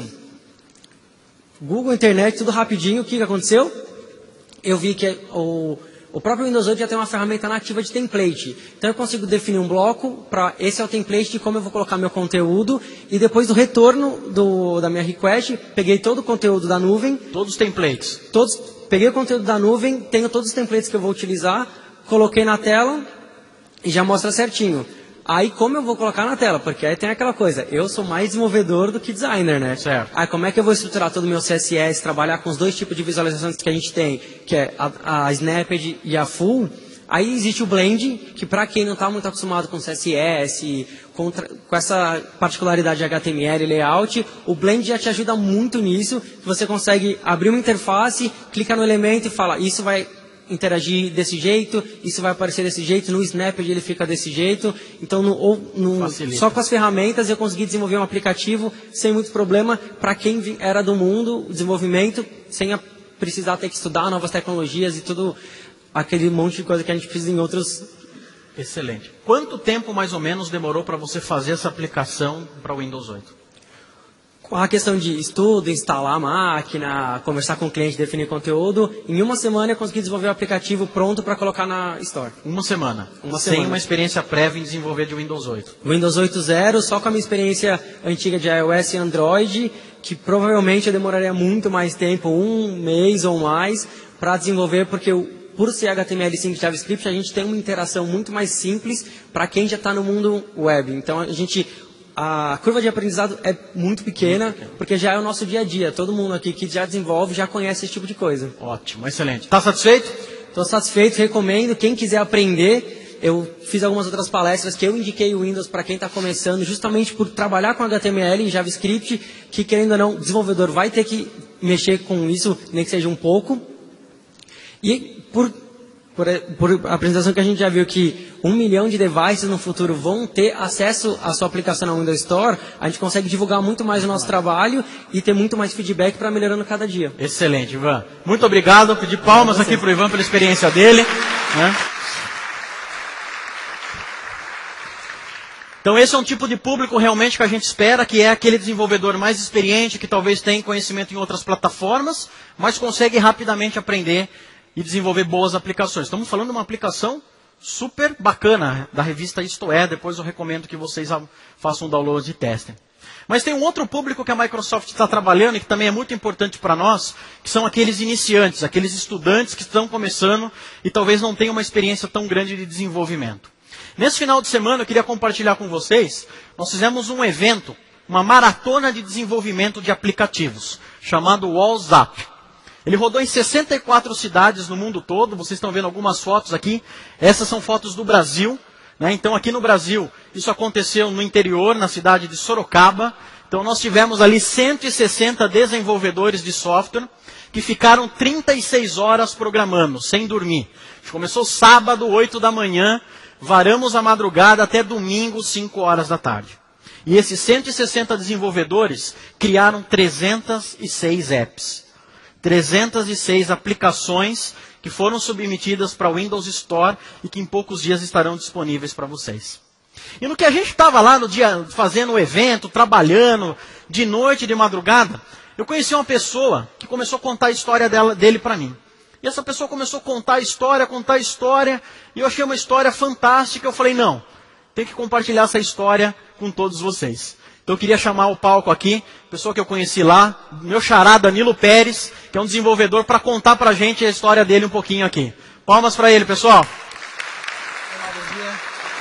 Google, internet, tudo rapidinho. O que aconteceu? Eu vi que o próprio Windows 8 já tem uma ferramenta nativa de template. Então eu consigo definir um bloco para esse é o template de como eu vou colocar meu conteúdo. E depois do retorno da minha request, peguei todo o conteúdo da nuvem. Todos os templates. Peguei o conteúdo da nuvem, tenho todos os templates que eu vou utilizar, coloquei na tela e já mostra certinho. Aí como eu vou colocar na tela? Porque aí tem aquela coisa, eu sou mais desenvolvedor do que designer, né? Certo. Aí como é que eu vou estruturar todo o meu CSS, trabalhar com os dois tipos de visualizações que a gente tem, que é a Snapped e a Full. Aí existe o Blend, que para quem não está muito acostumado com CSS, com essa particularidade de HTML e layout, o Blend já te ajuda muito nisso. Você consegue abrir uma interface, clicar no elemento e falar, isso vai interagir desse jeito, isso vai aparecer desse jeito, no Snapped ele fica desse jeito. Então, só com as ferramentas eu consegui desenvolver um aplicativo sem muito problema para quem era do mundo, desenvolvimento, sem precisar ter que estudar novas tecnologias e tudo aquele monte de coisa que a gente precisa em outros. Excelente. Quanto tempo mais ou menos demorou para você fazer essa aplicação para o Windows 8? Com a questão de estudo, instalar a máquina, conversar com o cliente, definir conteúdo, em uma semana eu consegui desenvolver o aplicativo pronto para colocar na Store. Uma semana? Uma sem semana. Uma experiência prévia em desenvolver de Windows 8? Windows 8.0, só com a minha experiência antiga de iOS e Android, que provavelmente eu demoraria muito mais tempo, um mês ou mais, para desenvolver, porque por ser HTML5 e JavaScript, a gente tem uma interação muito mais simples para quem já está no mundo web. Então, a curva de aprendizado é muito pequena, porque já é o nosso dia a dia. Todo mundo aqui que já desenvolve, já conhece esse tipo de coisa. Ótimo, excelente. Está satisfeito? Estou satisfeito, recomendo. Quem quiser aprender, eu fiz algumas outras palestras que eu indiquei o Windows para quem está começando, justamente por trabalhar com HTML e JavaScript, que querendo ou não, o desenvolvedor vai ter que mexer com isso, nem que seja um pouco. E por a apresentação que a gente já viu que 1 milhão de devices no futuro vão ter acesso à sua aplicação na Windows Store, a gente consegue divulgar muito mais o nosso trabalho e ter muito mais feedback para melhorando cada dia. Excelente, Ivan. Muito obrigado. Pedir palmas aqui para o Ivan pela experiência dele. Né? Então esse é um tipo de público realmente que a gente espera, que é aquele desenvolvedor mais experiente, que talvez tenha conhecimento em outras plataformas, mas consegue rapidamente aprender e desenvolver boas aplicações. Estamos falando de uma aplicação super bacana da revista Isto É. Depois eu recomendo que vocês façam um download e testem. Mas tem um outro público que a Microsoft está trabalhando e que também é muito importante para nós, que são aqueles iniciantes, aqueles estudantes que estão começando e talvez não tenham uma experiência tão grande de desenvolvimento. Nesse final de semana, eu queria compartilhar com vocês, nós fizemos um evento, uma maratona de desenvolvimento de aplicativos, chamado WhatsApp. Ele rodou em 64 cidades no mundo todo, vocês estão vendo algumas fotos aqui, essas são fotos do Brasil, né? Então aqui no Brasil, isso aconteceu no interior, na cidade de Sorocaba. Então nós tivemos ali 160 desenvolvedores de software, que ficaram 36 horas programando, sem dormir. A gente começou sábado, 8 da manhã, varamos a madrugada até domingo, 5 horas da tarde. E esses 160 desenvolvedores criaram 306 apps. 306 aplicações que foram submetidas para o Windows Store e que em poucos dias estarão disponíveis para vocês. E no que a gente estava lá no dia fazendo o evento, trabalhando, de noite, de madrugada, eu conheci uma pessoa que começou a contar a história dele para mim. E essa pessoa começou a contar a história, e eu achei uma história fantástica. Eu falei, não, tem que compartilhar essa história com todos vocês. Então eu queria chamar ao palco aqui, pessoa que eu conheci lá, meu xará Danilo Pérez, que é um desenvolvedor, para contar para a gente a história dele um pouquinho aqui. Palmas para ele, pessoal. Olá, bom dia.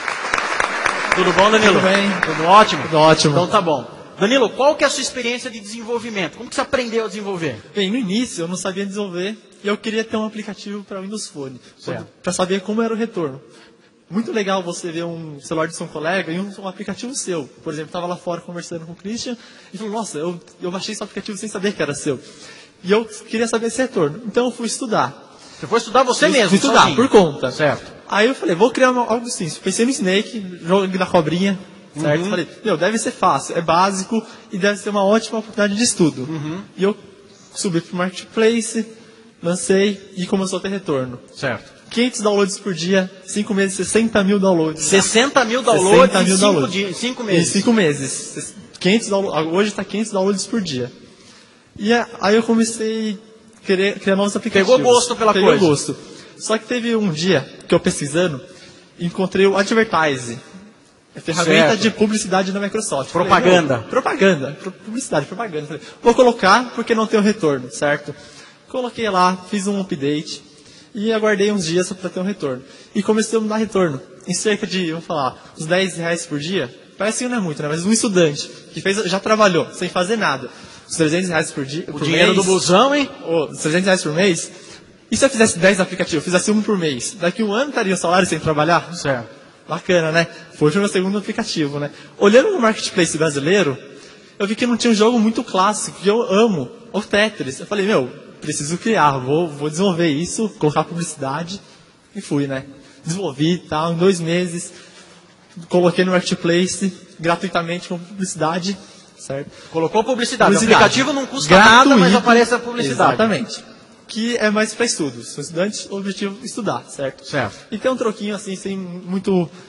Tudo bom, Danilo? Tudo bem. Tudo ótimo? Tudo ótimo. Então tá bom. Danilo, qual que é a sua experiência de desenvolvimento? Como que você aprendeu a desenvolver? Bem, no início eu não sabia desenvolver e eu queria ter um aplicativo para Windows Phone, Certo. para saber como era o retorno. Muito legal você ver um celular de seu colega e um aplicativo seu. Por exemplo, estava lá fora conversando com o Christian e falou, nossa, eu baixei esse aplicativo sem saber que era seu. E eu queria saber esse retorno. Então eu fui estudar. Você foi estudar você mesmo? Fui estudar, sozinho? por conta. Certo. Aí eu falei, vou criar algo assim. Pensei no Snake, jogo da cobrinha. Certo? Falei, deve ser fácil, é básico e deve ser uma ótima oportunidade de estudo. E eu subi para o Marketplace, lancei e começou a ter retorno. Certo. 500 downloads por dia, 5 meses, 60 mil downloads. 60 mil downloads 60 mil em downloads. 5 meses. Em 5 meses. 500 hoje está 500 downloads por dia. E aí eu comecei a criar novos aplicativos. Pegou gosto pela coisa. Pegou gosto. Só que teve um dia que eu pesquisando, encontrei o Advertise. É ferramenta Certo. de publicidade da Microsoft. Propaganda. Falei, propaganda. Publicidade, propaganda. Falei, vou colocar porque não tem o retorno, certo? Coloquei lá, fiz um update e aguardei uns dias para ter um retorno. E comecei a me dar retorno. Em cerca de, vamos falar, uns R$10 por dia. Parece que não é muito, né? Mas um estudante que já trabalhou sem fazer nada. Os R$300 por dia. O dinheiro do busão, hein? Os R$300 por mês. E se eu fizesse 10 aplicativos, fizesse um por mês? Daqui um ano estaria o salário sem trabalhar? Certo. Bacana, né? Foi o meu segundo aplicativo, né? Olhando no Marketplace brasileiro, eu vi que não tinha um jogo muito clássico, que eu amo, o Tetris. Eu falei, preciso criar, vou desenvolver isso, colocar publicidade, e fui, né? Desenvolvi, tal, em 2 meses, coloquei no Marketplace, gratuitamente, com publicidade, certo? Colocou publicidade. O Publicidade. aplicativo não custa nada, mas aparece a publicidade. Exatamente. Que é mais para estudos. São estudantes, o objetivo é estudar, certo? Certo. E tem um troquinho assim, sem muita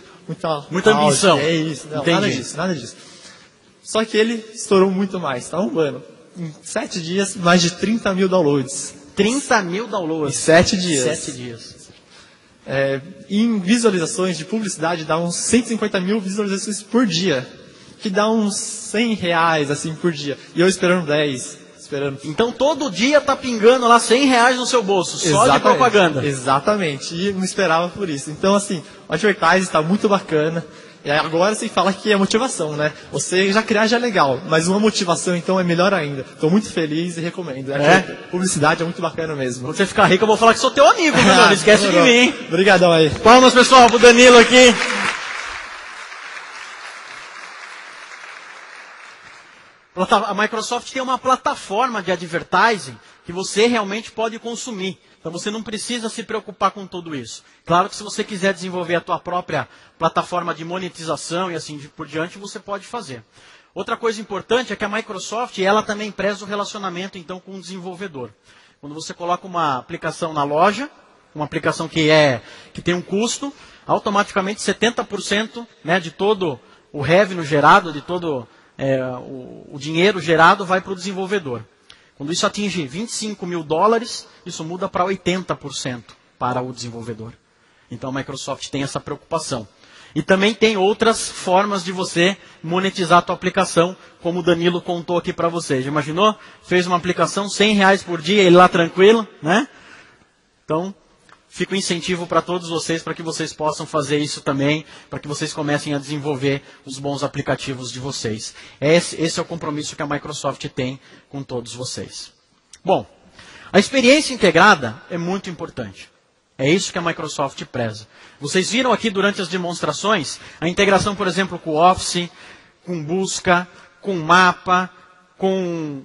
ambição. É isso, não, Entendi. nada disso. Só que ele estourou muito mais, tá bombando. Em 7 dias, mais de 30 mil downloads. 30 mil Em downloads. 7 dias. 7 dias. Em visualizações de publicidade, dá uns 150 mil visualizações por dia. Que dá uns R$100, assim, por dia. E eu esperando 10. Então todo dia tá pingando lá R$100 no seu bolso, só de propaganda. Exatamente, e não esperava por isso. Então, assim, o Advertise está muito bacana. E agora você fala que é motivação, né? Você já criar já é legal, mas uma motivação então é melhor ainda. Estou muito feliz e recomendo. Publicidade é muito bacana mesmo. Quando você ficar rico, eu vou falar que sou teu amigo, viu, não esquece de mim, hein? Obrigadão aí. Palmas, pessoal, pro Danilo aqui. A Microsoft tem uma plataforma de advertising que você realmente pode consumir. Então você não precisa se preocupar com tudo isso. Claro que se você quiser desenvolver a tua própria plataforma de monetização e assim por diante, você pode fazer. Outra coisa importante é que a Microsoft, ela também preza o relacionamento então com o desenvolvedor. Quando você coloca uma aplicação na loja, uma aplicação que tem um custo, automaticamente 70%, né, de todo o revenue gerado, de todo o dinheiro gerado vai para o desenvolvedor. Quando isso atinge $25 mil, isso muda para 80% para o desenvolvedor. Então a Microsoft tem essa preocupação. E também tem outras formas de você monetizar a tua aplicação, como o Danilo contou aqui para você. Já imaginou? Fez uma aplicação, R$100 por dia, ele lá tranquilo, né? Então, fica o incentivo para todos vocês, para que vocês possam fazer isso também, para que vocês comecem a desenvolver os bons aplicativos de vocês. Esse é o compromisso que a Microsoft tem com todos vocês. Bom, a experiência integrada é muito importante. É isso que a Microsoft preza. Vocês viram aqui durante as demonstrações a integração, por exemplo, com o Office, com busca, com mapa, com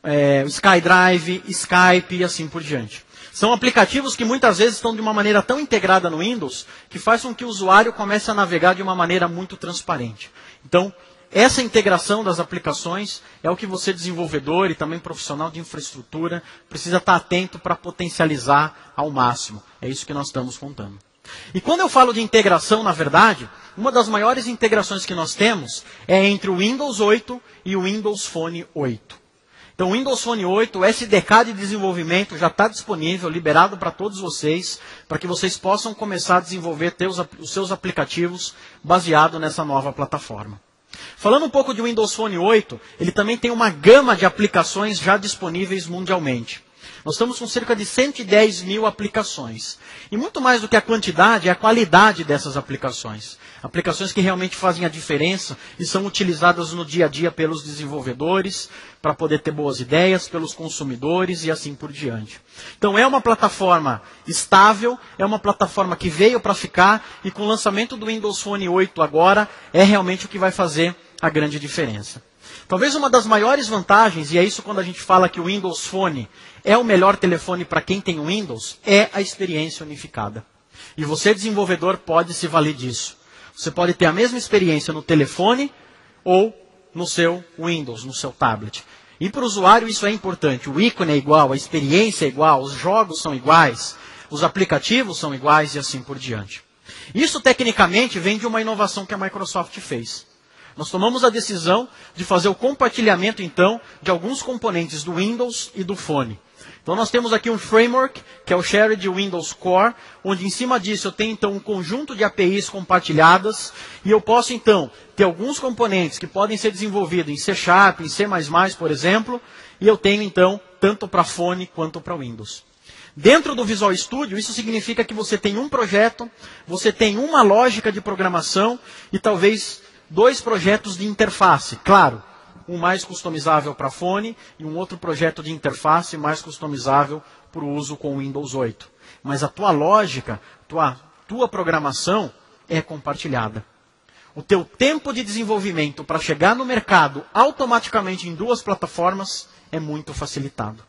SkyDrive, Skype e assim por diante. São aplicativos que muitas vezes estão de uma maneira tão integrada no Windows que faz com que o usuário comece a navegar de uma maneira muito transparente. Então, essa integração das aplicações é o que você, desenvolvedor e também profissional de infraestrutura, precisa estar atento para potencializar ao máximo. É isso que nós estamos contando. E quando eu falo de integração, na verdade, uma das maiores integrações que nós temos é entre o Windows 8 e o Windows Phone 8. Então, o Windows Phone 8, o SDK de desenvolvimento já está disponível, liberado para todos vocês, para que vocês possam começar a desenvolver os seus aplicativos baseado nessa nova plataforma. Falando um pouco de Windows Phone 8, ele também tem uma gama de aplicações já disponíveis mundialmente. Nós estamos com cerca de 110 mil aplicações. E muito mais do que a quantidade, é a qualidade dessas aplicações. Aplicações que realmente fazem a diferença e são utilizadas no dia a dia pelos desenvolvedores, para poder ter boas ideias, pelos consumidores e assim por diante. Então é uma plataforma estável, é uma plataforma que veio para ficar e com o lançamento do Windows Phone 8 agora, é realmente o que vai fazer a grande diferença. Talvez uma das maiores vantagens, e é isso quando a gente fala que o Windows Phone é o melhor telefone para quem tem o Windows, é a experiência unificada. E você, desenvolvedor, pode se valer disso. Você pode ter a mesma experiência no telefone ou no seu Windows, no seu tablet. E para o usuário isso é importante. O ícone é igual, a experiência é igual, os jogos são iguais, os aplicativos são iguais e assim por diante. Isso, tecnicamente, vem de uma inovação que a Microsoft fez. Nós tomamos a decisão de fazer o compartilhamento, então, de alguns componentes do Windows e do Phone. Então, nós temos aqui um framework, que é o Shared Windows Core, onde em cima disso eu tenho, então, um conjunto de APIs compartilhadas, e eu posso, então, ter alguns componentes que podem ser desenvolvidos em C#, em C++, por exemplo, e eu tenho, então, tanto para Phone quanto para Windows. Dentro do Visual Studio, isso significa que você tem um projeto, você tem uma lógica de programação e talvez 2 projetos de interface, claro, um mais customizável para Phone e um outro projeto de interface mais customizável para o uso com o Windows 8. Mas a tua lógica, tua programação é compartilhada. O teu tempo de desenvolvimento para chegar no mercado automaticamente em 2 plataformas é muito facilitado.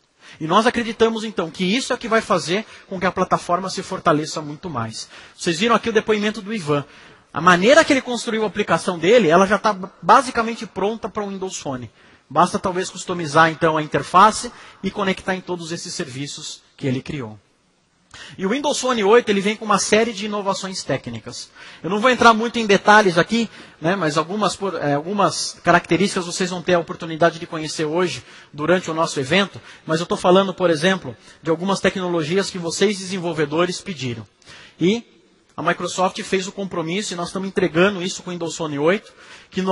E nós acreditamos, então, que isso é o que vai fazer com que a plataforma se fortaleça muito mais. Vocês viram aqui o depoimento do Ivan. A maneira que ele construiu a aplicação dele, ela já está basicamente pronta para o Windows Phone. Basta talvez customizar então a interface e conectar em todos esses serviços que ele criou. E o Windows Phone 8 ele vem com uma série de inovações técnicas. Eu não vou entrar muito em detalhes aqui, né, mas algumas características vocês vão ter a oportunidade de conhecer hoje durante o nosso evento. Mas eu estou falando, por exemplo, de algumas tecnologias que vocês desenvolvedores pediram. E a Microsoft fez o compromisso, e nós estamos entregando isso com o Windows Phone 8, que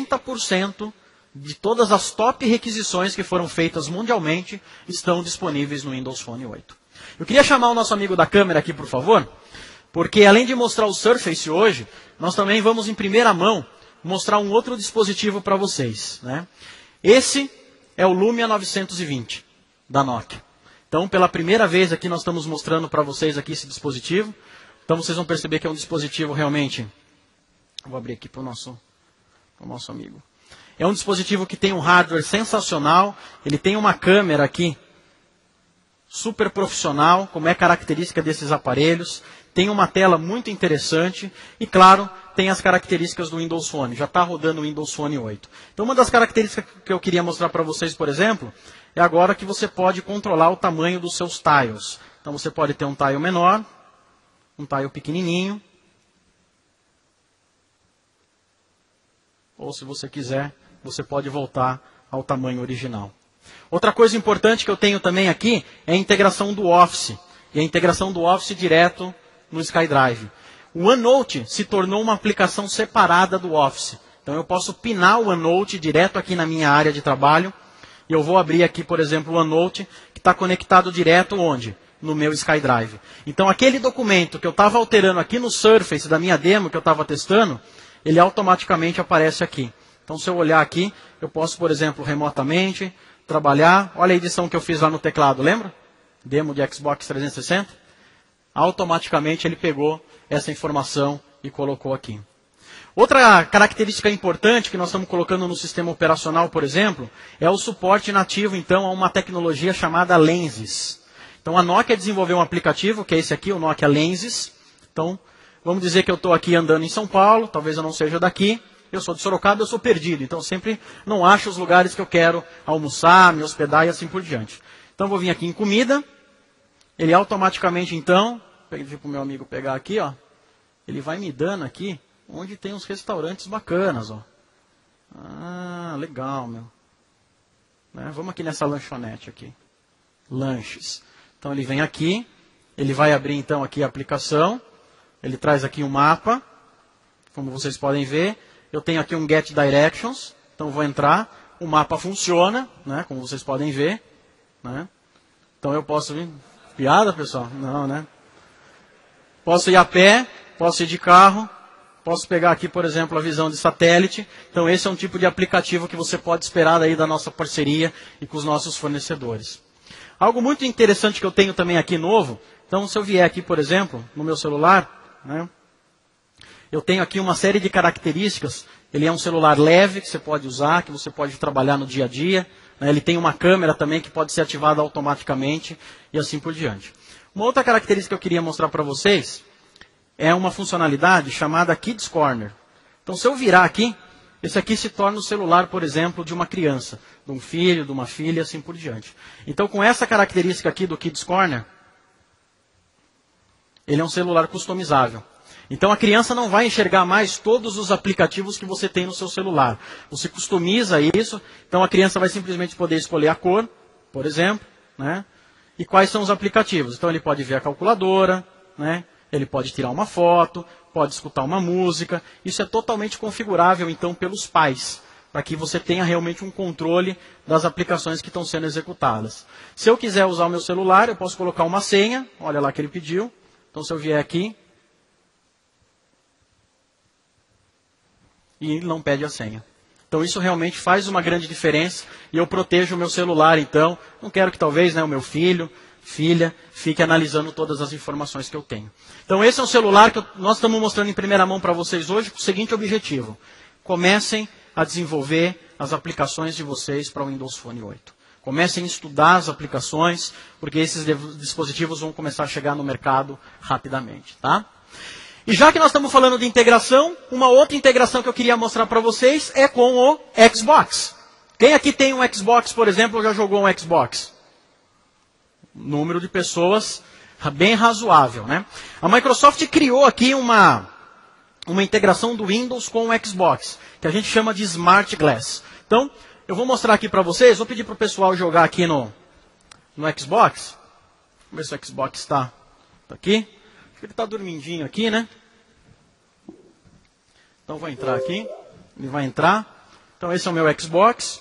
90% de todas as top requisições que foram feitas mundialmente estão disponíveis no Windows Phone 8. Eu queria chamar o nosso amigo da câmera aqui, por favor, porque além de mostrar o Surface hoje, nós também vamos em primeira mão mostrar um outro dispositivo para vocês, né? Esse é o Lumia 920 da Nokia. Então, pela primeira vez aqui nós estamos mostrando para vocês aqui esse dispositivo. Então vocês vão perceber que é um dispositivo realmente... Vou abrir aqui para o nosso amigo. É um dispositivo que tem um hardware sensacional. Ele tem uma câmera aqui super profissional, como é característica desses aparelhos. Tem uma tela muito interessante. E claro, tem as características do Windows Phone. Já está rodando o Windows Phone 8. Então uma das características que eu queria mostrar para vocês, por exemplo, é agora que você pode controlar o tamanho dos seus tiles. Então você pode ter um tile menor, um tile pequenininho, ou se você quiser, você pode voltar ao tamanho original. Outra coisa importante que eu tenho também aqui é a integração do Office, e a integração do Office direto no SkyDrive. O OneNote se tornou uma aplicação separada do Office. Então eu posso pinar o OneNote direto aqui na minha área de trabalho, e eu vou abrir aqui, por exemplo, o OneNote, que está conectado direto onde? no meu SkyDrive. Então aquele documento que eu estava alterando aqui no Surface da minha demo que eu estava testando, ele automaticamente aparece aqui. Então se eu olhar aqui, eu posso, por exemplo, remotamente trabalhar. Olha a edição que eu fiz lá no teclado, lembra? Demo de Xbox 360. Automaticamente ele pegou essa informação e colocou aqui. Outra característica importante que nós estamos colocando no sistema operacional, por exemplo, é o suporte nativo, então, a uma tecnologia chamada Lenses. Então, a Nokia desenvolveu um aplicativo, que é esse aqui, o Nokia Lenses. Então, vamos dizer que eu estou aqui andando em São Paulo, talvez eu não seja daqui, eu sou de Sorocaba, eu sou perdido, então sempre não acho os lugares que eu quero almoçar, me hospedar e assim por diante. Então, vou vir aqui em comida, ele automaticamente, então, pedi para o meu amigo pegar aqui, ó, ele vai me dando aqui, onde tem uns restaurantes bacanas, ó. Ah, legal, meu. Né? Vamos aqui nessa lanchonete aqui. Lanches. Então ele vem aqui, ele vai abrir então aqui a aplicação, ele traz aqui um mapa, como vocês podem ver. Eu tenho aqui um Get Directions, então vou entrar, o mapa funciona, né? Como vocês podem ver. Né? Então eu posso vir... Piada, pessoal? Não, né? Posso ir a pé, posso ir de carro. Posso pegar aqui, por exemplo, a visão de satélite. Então, esse é um tipo de aplicativo que você pode esperar aí da nossa parceria e com os nossos fornecedores. Algo muito interessante que eu tenho também aqui novo. Então, se eu vier aqui, por exemplo, no meu celular, né, eu tenho aqui uma série de características. Ele é um celular leve que você pode usar, que você pode trabalhar no dia a dia. Né, ele tem uma câmera também que pode ser ativada automaticamente e assim por diante. Uma outra característica que eu queria mostrar para vocês é uma funcionalidade chamada Kids Corner. Então, se eu virar aqui, esse aqui se torna o celular, por exemplo, de uma criança, de um filho, de uma filha, assim por diante. Então, com essa característica aqui do Kids Corner, ele é um celular customizável. Então, a criança não vai enxergar mais todos os aplicativos que você tem no seu celular. Você customiza isso, então a criança vai simplesmente poder escolher a cor, por exemplo, né? E quais são os aplicativos. Então, ele pode ver a calculadora, né? Ele pode tirar uma foto, pode escutar uma música. Isso é totalmente configurável, então, pelos pais, para que você tenha realmente um controle das aplicações que estão sendo executadas. Se eu quiser usar o meu celular, eu posso colocar uma senha. Olha lá que ele pediu. Então, se eu vier aqui, e ele não pede a senha. Então, isso realmente faz uma grande diferença e eu protejo o meu celular, então. Não quero que talvez, né, o meu filho, filha, fique analisando todas as informações que eu tenho. Então, esse é um celular que nós estamos mostrando em primeira mão para vocês hoje com o seguinte objetivo. Comecem a desenvolver as aplicações de vocês para o Windows Phone 8. Comecem a estudar as aplicações, porque esses dispositivos vão começar a chegar no mercado rapidamente, tá? E já que nós estamos falando de integração, uma outra integração que eu queria mostrar para vocês é com o Xbox. Quem aqui tem um Xbox, por exemplo, ou já jogou um Xbox? Número de pessoas bem razoável, né? A Microsoft criou aqui uma integração do Windows com o Xbox, que a gente chama de Smart Glass. Então, eu vou mostrar aqui para vocês, vou pedir para o pessoal jogar aqui no Xbox. Vamos ver se o Xbox está aqui. Acho que ele está dormindinho aqui, né? Então, vou entrar aqui. Ele vai entrar. Então, esse é o meu Xbox.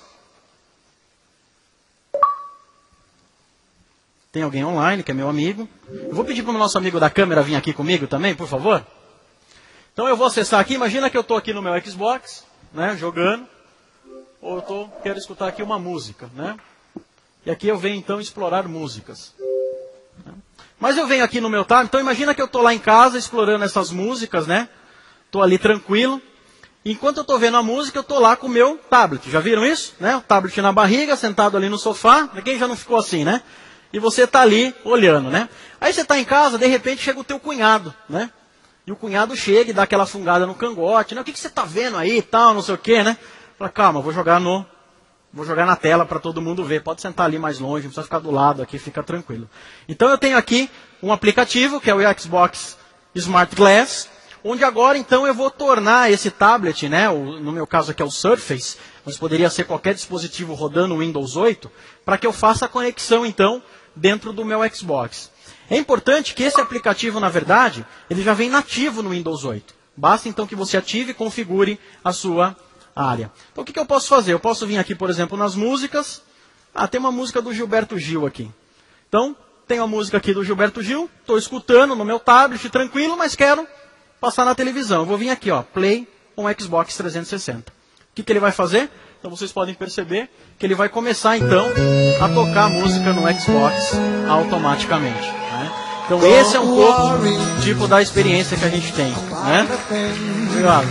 Tem alguém online, que é meu amigo. Eu vou pedir para o nosso amigo da câmera vir aqui comigo também, por favor. Então, eu vou acessar aqui. Imagina que eu estou aqui no meu Xbox, né, jogando. Ou eu quero escutar aqui uma música, né? E aqui eu venho, então, explorar músicas. Mas eu venho aqui no meu tablet, então imagina que eu estou lá em casa explorando essas músicas, né? Estou ali tranquilo. Enquanto eu estou vendo a música, eu estou lá com o meu tablet. Já viram isso? Né? O tablet na barriga, sentado ali no sofá. Quem já não ficou assim, né? E você está ali olhando, né? Aí você está em casa, de repente chega o teu cunhado, né? E o cunhado chega e dá aquela fungada no cangote, né? O que você está vendo aí e tal, não sei o quê, né? Fala, calma, vou jogar na tela para todo mundo ver. Pode sentar ali mais longe, não precisa ficar do lado aqui, fica tranquilo. Então eu tenho aqui um aplicativo, que é o Xbox Smart Glass, onde agora então eu vou tornar esse tablet, né, no meu caso aqui é o Surface, mas poderia ser qualquer dispositivo rodando o Windows 8, para que eu faça a conexão então dentro do meu Xbox. É importante que esse aplicativo, na verdade, ele já vem nativo no Windows 8. Basta então que você ative e configure a sua área. Então o que eu posso fazer? Eu posso vir aqui, por exemplo, nas músicas. Tem uma música do Gilberto Gil aqui. Então, tenho a música aqui do Gilberto Gil, estou escutando no meu tablet, tranquilo, mas quero passar na televisão. Eu vou vir aqui, ó, Play com Xbox 360. O que ele vai fazer? Então vocês podem perceber que ele vai começar então a tocar a música no Xbox automaticamente. Né? Então esse é um pouco tipo da experiência que a gente tem. Né? Obrigado.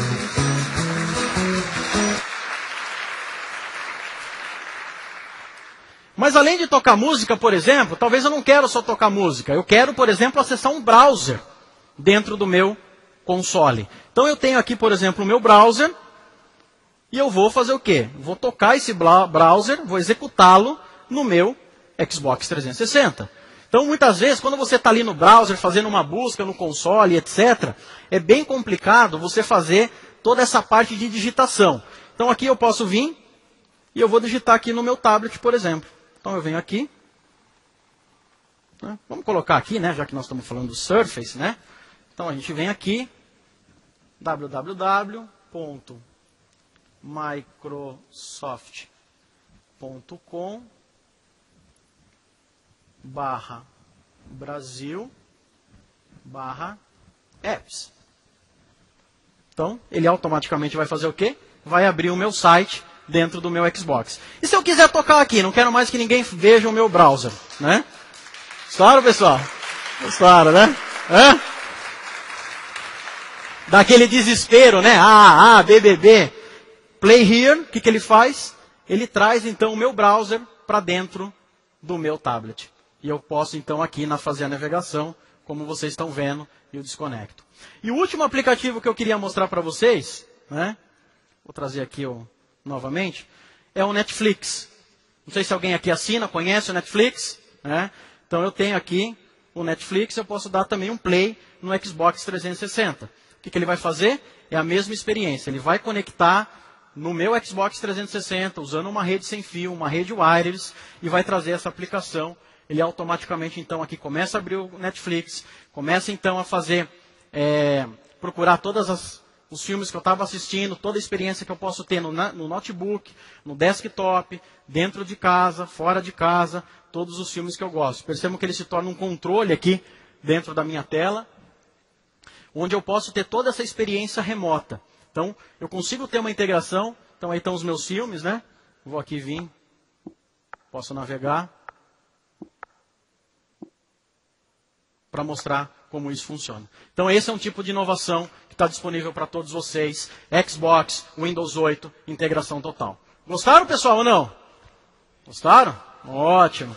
Mas além de tocar música, por exemplo, talvez eu não quero só tocar música. Eu quero, por exemplo, acessar um browser dentro do meu console. Então eu tenho aqui, por exemplo, o meu browser. E eu vou fazer o quê? Vou tocar esse browser, vou executá-lo no meu Xbox 360. Então, muitas vezes, quando você está ali no browser, fazendo uma busca no console, etc., é bem complicado você fazer toda essa parte de digitação. Então, aqui eu posso vir e eu vou digitar aqui no meu tablet, por exemplo. Então, eu venho aqui. Né? Vamos colocar aqui, né, já que nós estamos falando do Surface, né? Então, a gente vem aqui, www.microsoft.com/Brasil/apps. Então, ele automaticamente vai fazer o quê? Vai abrir o meu site dentro do meu Xbox. E se eu quiser tocar aqui, não quero mais que ninguém veja o meu browser, né? Gostaram, pessoal? Gostaram, né? Hã? Daquele desespero, né? BBB. Play here, o que ele faz? Ele traz, então, o meu browser para dentro do meu tablet. E eu posso, então, aqui fazer a navegação, como vocês estão vendo, e eu desconecto. E o último aplicativo que eu queria mostrar para vocês, né? Vou trazer aqui novamente, é o Netflix. Não sei se alguém aqui assina, conhece o Netflix, né? Então, eu tenho aqui o Netflix, eu posso dar também um play no Xbox 360. O que ele vai fazer? É a mesma experiência. Ele vai conectar no meu Xbox 360, usando uma rede sem fio, uma rede wireless, e vai trazer essa aplicação. Ele automaticamente, então, aqui começa a abrir o Netflix, começa, então, a fazer, procurar todos os filmes que eu estava assistindo, toda a experiência que eu posso ter no notebook, no desktop, dentro de casa, fora de casa, todos os filmes que eu gosto. Percebam que ele se torna um controle aqui dentro da minha tela, onde eu posso ter toda essa experiência remota. Então, eu consigo ter uma integração. Então, aí estão os meus filmes, né? Vou aqui vir, posso navegar, para mostrar como isso funciona. Então, esse é um tipo de inovação que está disponível para todos vocês. Xbox, Windows 8, integração total. Gostaram, pessoal, ou não? Gostaram? Ótimo.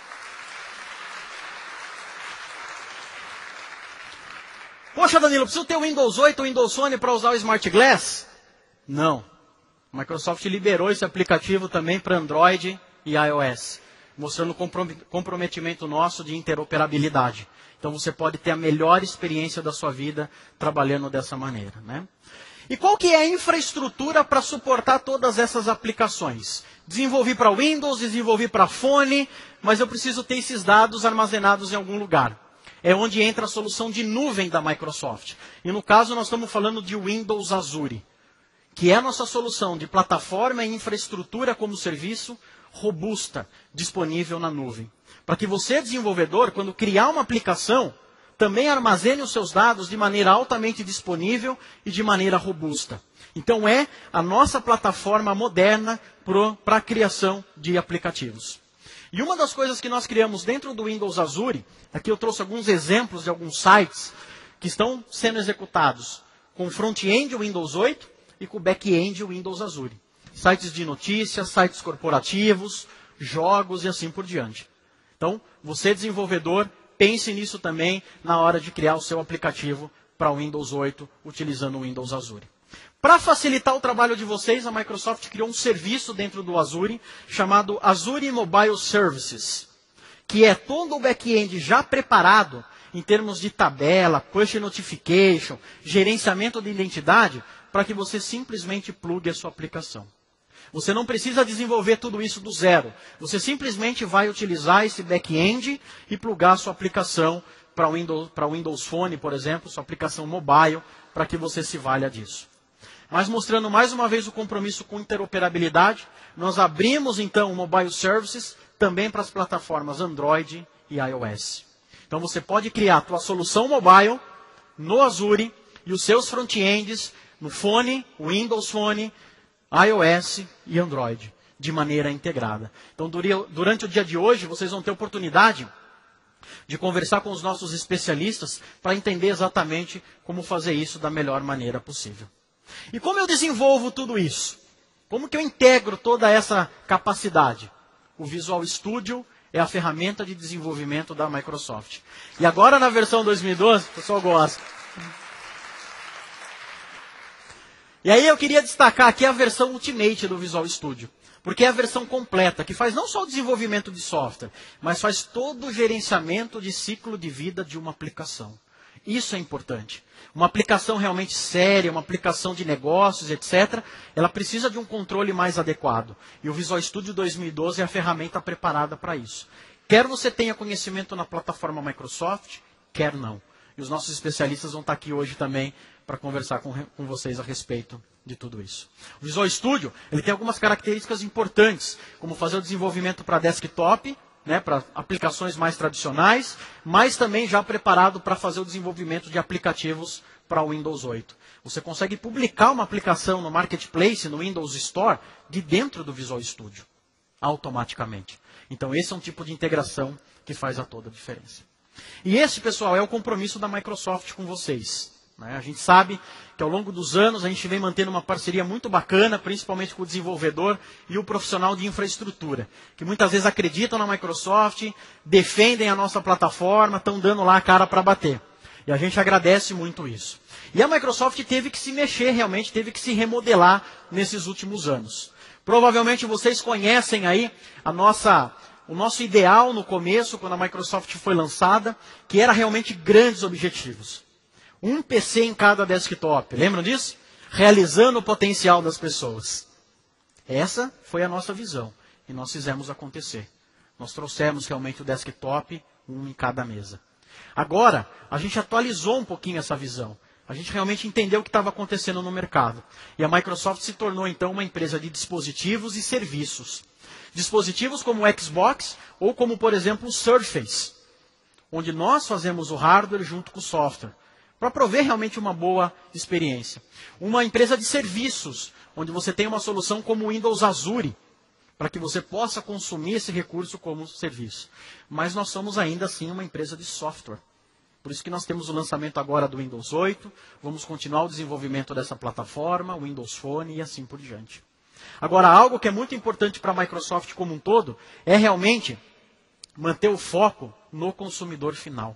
Poxa, Danilo, preciso ter o Windows 8 ou Windows Phone para usar o Smart Glass? Não. A Microsoft liberou esse aplicativo também para Android e iOS, mostrando o comprometimento nosso de interoperabilidade. Então você pode ter a melhor experiência da sua vida trabalhando dessa maneira, né? E qual que é a infraestrutura para suportar todas essas aplicações? Desenvolvi para Windows, desenvolvi para Phone, mas eu preciso ter esses dados armazenados em algum lugar. É onde entra a solução de nuvem da Microsoft. E no caso nós estamos falando de Windows Azure, que é a nossa solução de plataforma e infraestrutura como serviço robusta, disponível na nuvem. Para que você, desenvolvedor, quando criar uma aplicação, também armazene os seus dados de maneira altamente disponível e de maneira robusta. Então é a nossa plataforma moderna para a criação de aplicativos. E uma das coisas que nós criamos dentro do Windows Azure, aqui eu trouxe alguns exemplos de alguns sites que estão sendo executados com front-end Windows 8 e com back-end Windows Azure. Sites de notícias, sites corporativos, jogos e assim por diante. Então, você desenvolvedor, pense nisso também na hora de criar o seu aplicativo para o Windows 8 utilizando o Windows Azure. Para facilitar o trabalho de vocês, a Microsoft criou um serviço dentro do Azure chamado Azure Mobile Services, que é todo o back-end já preparado em termos de tabela, push notification, gerenciamento de identidade, para que você simplesmente plugue a sua aplicação. Você não precisa desenvolver tudo isso do zero. Você simplesmente vai utilizar esse back-end e plugar a sua aplicação para o Windows Phone, por exemplo, sua aplicação mobile, para que você se valha disso. Mas mostrando mais uma vez o compromisso com interoperabilidade, nós abrimos então o Mobile Services também para as plataformas Android e iOS. Então você pode criar a tua solução mobile no Azure e os seus front-ends no fone, Windows Phone, iOS e Android, de maneira integrada. Então, durante o dia de hoje, vocês vão ter oportunidade de conversar com os nossos especialistas para entender exatamente como fazer isso da melhor maneira possível. E como eu desenvolvo tudo isso? Como que eu integro toda essa capacidade? O Visual Studio é a ferramenta de desenvolvimento da Microsoft. E agora na versão 2012, o pessoal gosta. E aí eu queria destacar aqui a versão Ultimate do Visual Studio. Porque é a versão completa, que faz não só o desenvolvimento de software, mas faz todo o gerenciamento de ciclo de vida de uma aplicação. Isso é importante. Uma aplicação realmente séria, uma aplicação de negócios, etc., ela precisa de um controle mais adequado. E o Visual Studio 2012 é a ferramenta preparada para isso. Quer você tenha conhecimento na plataforma Microsoft, quer não. E os nossos especialistas vão estar aqui hoje também para conversar com vocês a respeito de tudo isso. O Visual Studio ele tem algumas características importantes, como fazer o desenvolvimento para desktop, né, para aplicações mais tradicionais, mas também já preparado para fazer o desenvolvimento de aplicativos para o Windows 8. Você consegue publicar uma aplicação no Marketplace, no Windows Store, de dentro do Visual Studio, automaticamente. Então esse é um tipo de integração que faz toda a diferença. E esse, pessoal, é o compromisso da Microsoft com vocês. A gente sabe que ao longo dos anos a gente vem mantendo uma parceria muito bacana, principalmente com o desenvolvedor e o profissional de infraestrutura, que muitas vezes acreditam na Microsoft, defendem a nossa plataforma, estão dando lá a cara para bater. E a gente agradece muito isso. E a Microsoft teve que se mexer realmente, teve que se remodelar nesses últimos anos. Provavelmente vocês conhecem aí o nosso ideal no começo, quando a Microsoft foi lançada, que era realmente grandes objetivos. Um PC em cada desktop, lembram disso? Realizando o potencial das pessoas. Essa foi a nossa visão e nós fizemos acontecer. Nós trouxemos realmente o desktop, um em cada mesa. Agora, a gente atualizou um pouquinho essa visão. A gente realmente entendeu o que estava acontecendo no mercado. E a Microsoft se tornou então uma empresa de dispositivos e serviços. Dispositivos como o Xbox ou como, por exemplo, o Surface, onde nós fazemos o hardware junto com o software, para prover realmente uma boa experiência. Uma empresa de serviços, onde você tem uma solução como o Windows Azure, para que você possa consumir esse recurso como serviço. Mas nós somos ainda assim uma empresa de software. Por isso que nós temos o lançamento agora do Windows 8, vamos continuar o desenvolvimento dessa plataforma, o Windows Phone e assim por diante. Agora, algo que é muito importante para a Microsoft como um todo, é realmente manter o foco no consumidor final,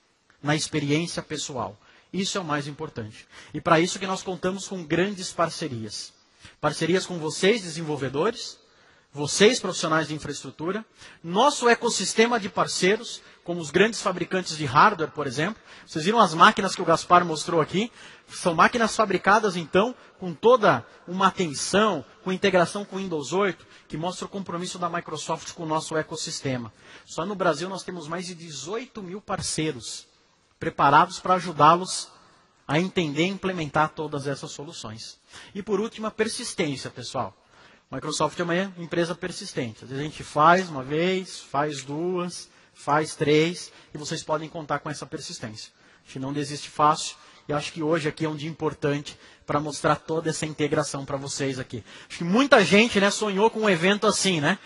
na experiência pessoal. Isso é o mais importante. E para isso que nós contamos com grandes parcerias. Parcerias com vocês, desenvolvedores, vocês, profissionais de infraestrutura, nosso ecossistema de parceiros, como os grandes fabricantes de hardware, por exemplo. Vocês viram as máquinas que o Gaspar mostrou aqui? São máquinas fabricadas, então, com toda uma atenção, com integração com o Windows 8, que mostra o compromisso da Microsoft com o nosso ecossistema. Só no Brasil nós temos mais de 18 mil parceiros preparados para ajudá-los a entender e implementar todas essas soluções. E por último, a persistência, pessoal. A Microsoft é uma empresa persistente. Às vezes a gente faz uma vez, faz duas, faz três, e vocês podem contar com essa persistência. A gente não desiste fácil, e acho que hoje aqui é um dia importante para mostrar toda essa integração para vocês aqui. Acho que muita gente, né, sonhou com um evento assim, né?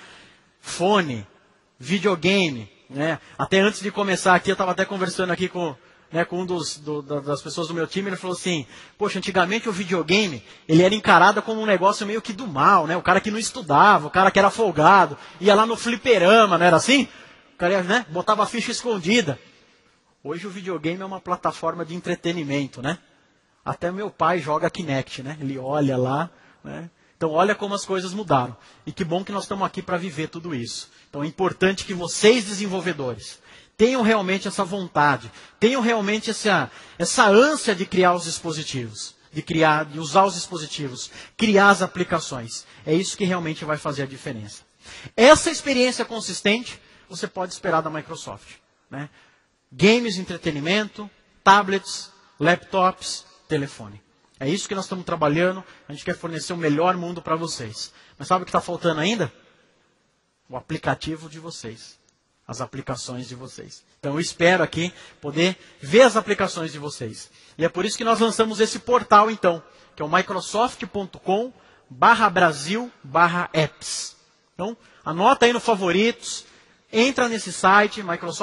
Fone, videogame, né? Até antes de começar aqui, eu estava até conversando aqui com um das pessoas do meu time, ele falou assim, poxa, antigamente o videogame, ele era encarado como um negócio meio que do mal, né? O cara que não estudava, o cara que era folgado, ia lá no fliperama, não era assim? O cara, né, botava a ficha escondida. Hoje o videogame é uma plataforma de entretenimento, né? Até meu pai joga Kinect, né? Ele olha lá, né? Então olha como as coisas mudaram. E que bom que nós estamos aqui para viver tudo isso. Então é importante que vocês, desenvolvedores, tenham realmente essa vontade, tenham realmente essa ânsia de criar os dispositivos, de usar os dispositivos, criar as aplicações. É isso que realmente vai fazer a diferença. Essa experiência consistente você pode esperar da Microsoft, né? Games, entretenimento, tablets, laptops, telefone. É isso que nós estamos trabalhando, a gente quer fornecer o melhor mundo para vocês. Mas sabe o que está faltando ainda? O aplicativo de vocês. as aplicações de vocês. Então eu espero aqui poder ver as aplicações de vocês. E é por isso que nós lançamos esse portal então, que é o microsoft.com/Brasil/apps. Então, anota aí no favoritos, entra nesse site,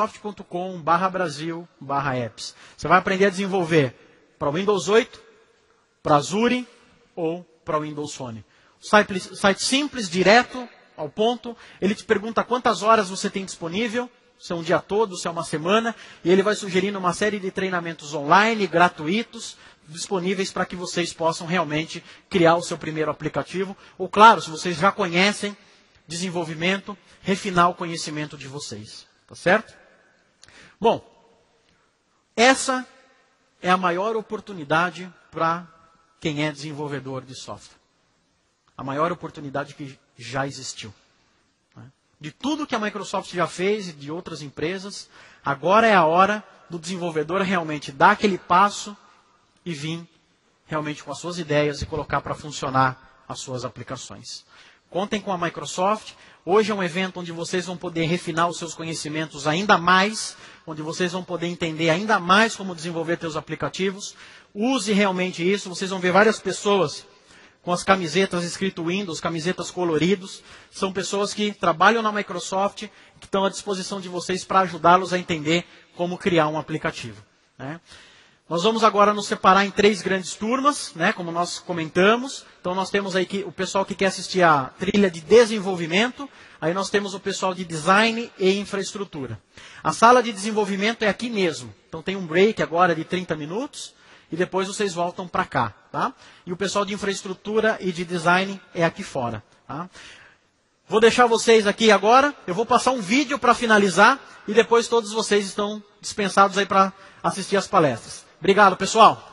microsoft.com/Brasil/apps. Você vai aprender a desenvolver para o Windows 8, para Azure ou para o Windows Phone. Site simples, direto, ao ponto. Ele te pergunta quantas horas você tem disponível, se é um dia todo, se é uma semana, e ele vai sugerindo uma série de treinamentos online, gratuitos, disponíveis para que vocês possam realmente criar o seu primeiro aplicativo. Ou claro, se vocês já conhecem desenvolvimento, refinar o conhecimento de vocês. Tá certo? Bom, essa é a maior oportunidade para quem é desenvolvedor de software. A maior oportunidade que já existiu. De tudo que a Microsoft já fez e de outras empresas, agora é a hora do desenvolvedor realmente dar aquele passo e vir realmente com as suas ideias e colocar para funcionar as suas aplicações. Contem com a Microsoft. Hoje é um evento onde vocês vão poder refinar os seus conhecimentos ainda mais, onde vocês vão poder entender ainda mais como desenvolver seus aplicativos. Use realmente isso. Vocês vão ver várias pessoas com as camisetas escrito Windows, camisetas coloridos. São pessoas que trabalham na Microsoft, que estão à disposição de vocês para ajudá-los a entender como criar um aplicativo. Né? Nós vamos agora nos separar em 3 grandes turmas, né, como nós comentamos. Então nós temos aí o pessoal que quer assistir a trilha de desenvolvimento. Aí nós temos o pessoal de design e infraestrutura. A sala de desenvolvimento é aqui mesmo. Então tem um break agora de 30 minutos. E depois vocês voltam para cá. Tá? E o pessoal de infraestrutura e de design é aqui fora. Tá? Vou deixar vocês aqui agora. Eu vou passar um vídeo para finalizar. E depois todos vocês estão dispensados aí para assistir as palestras. Obrigado, pessoal.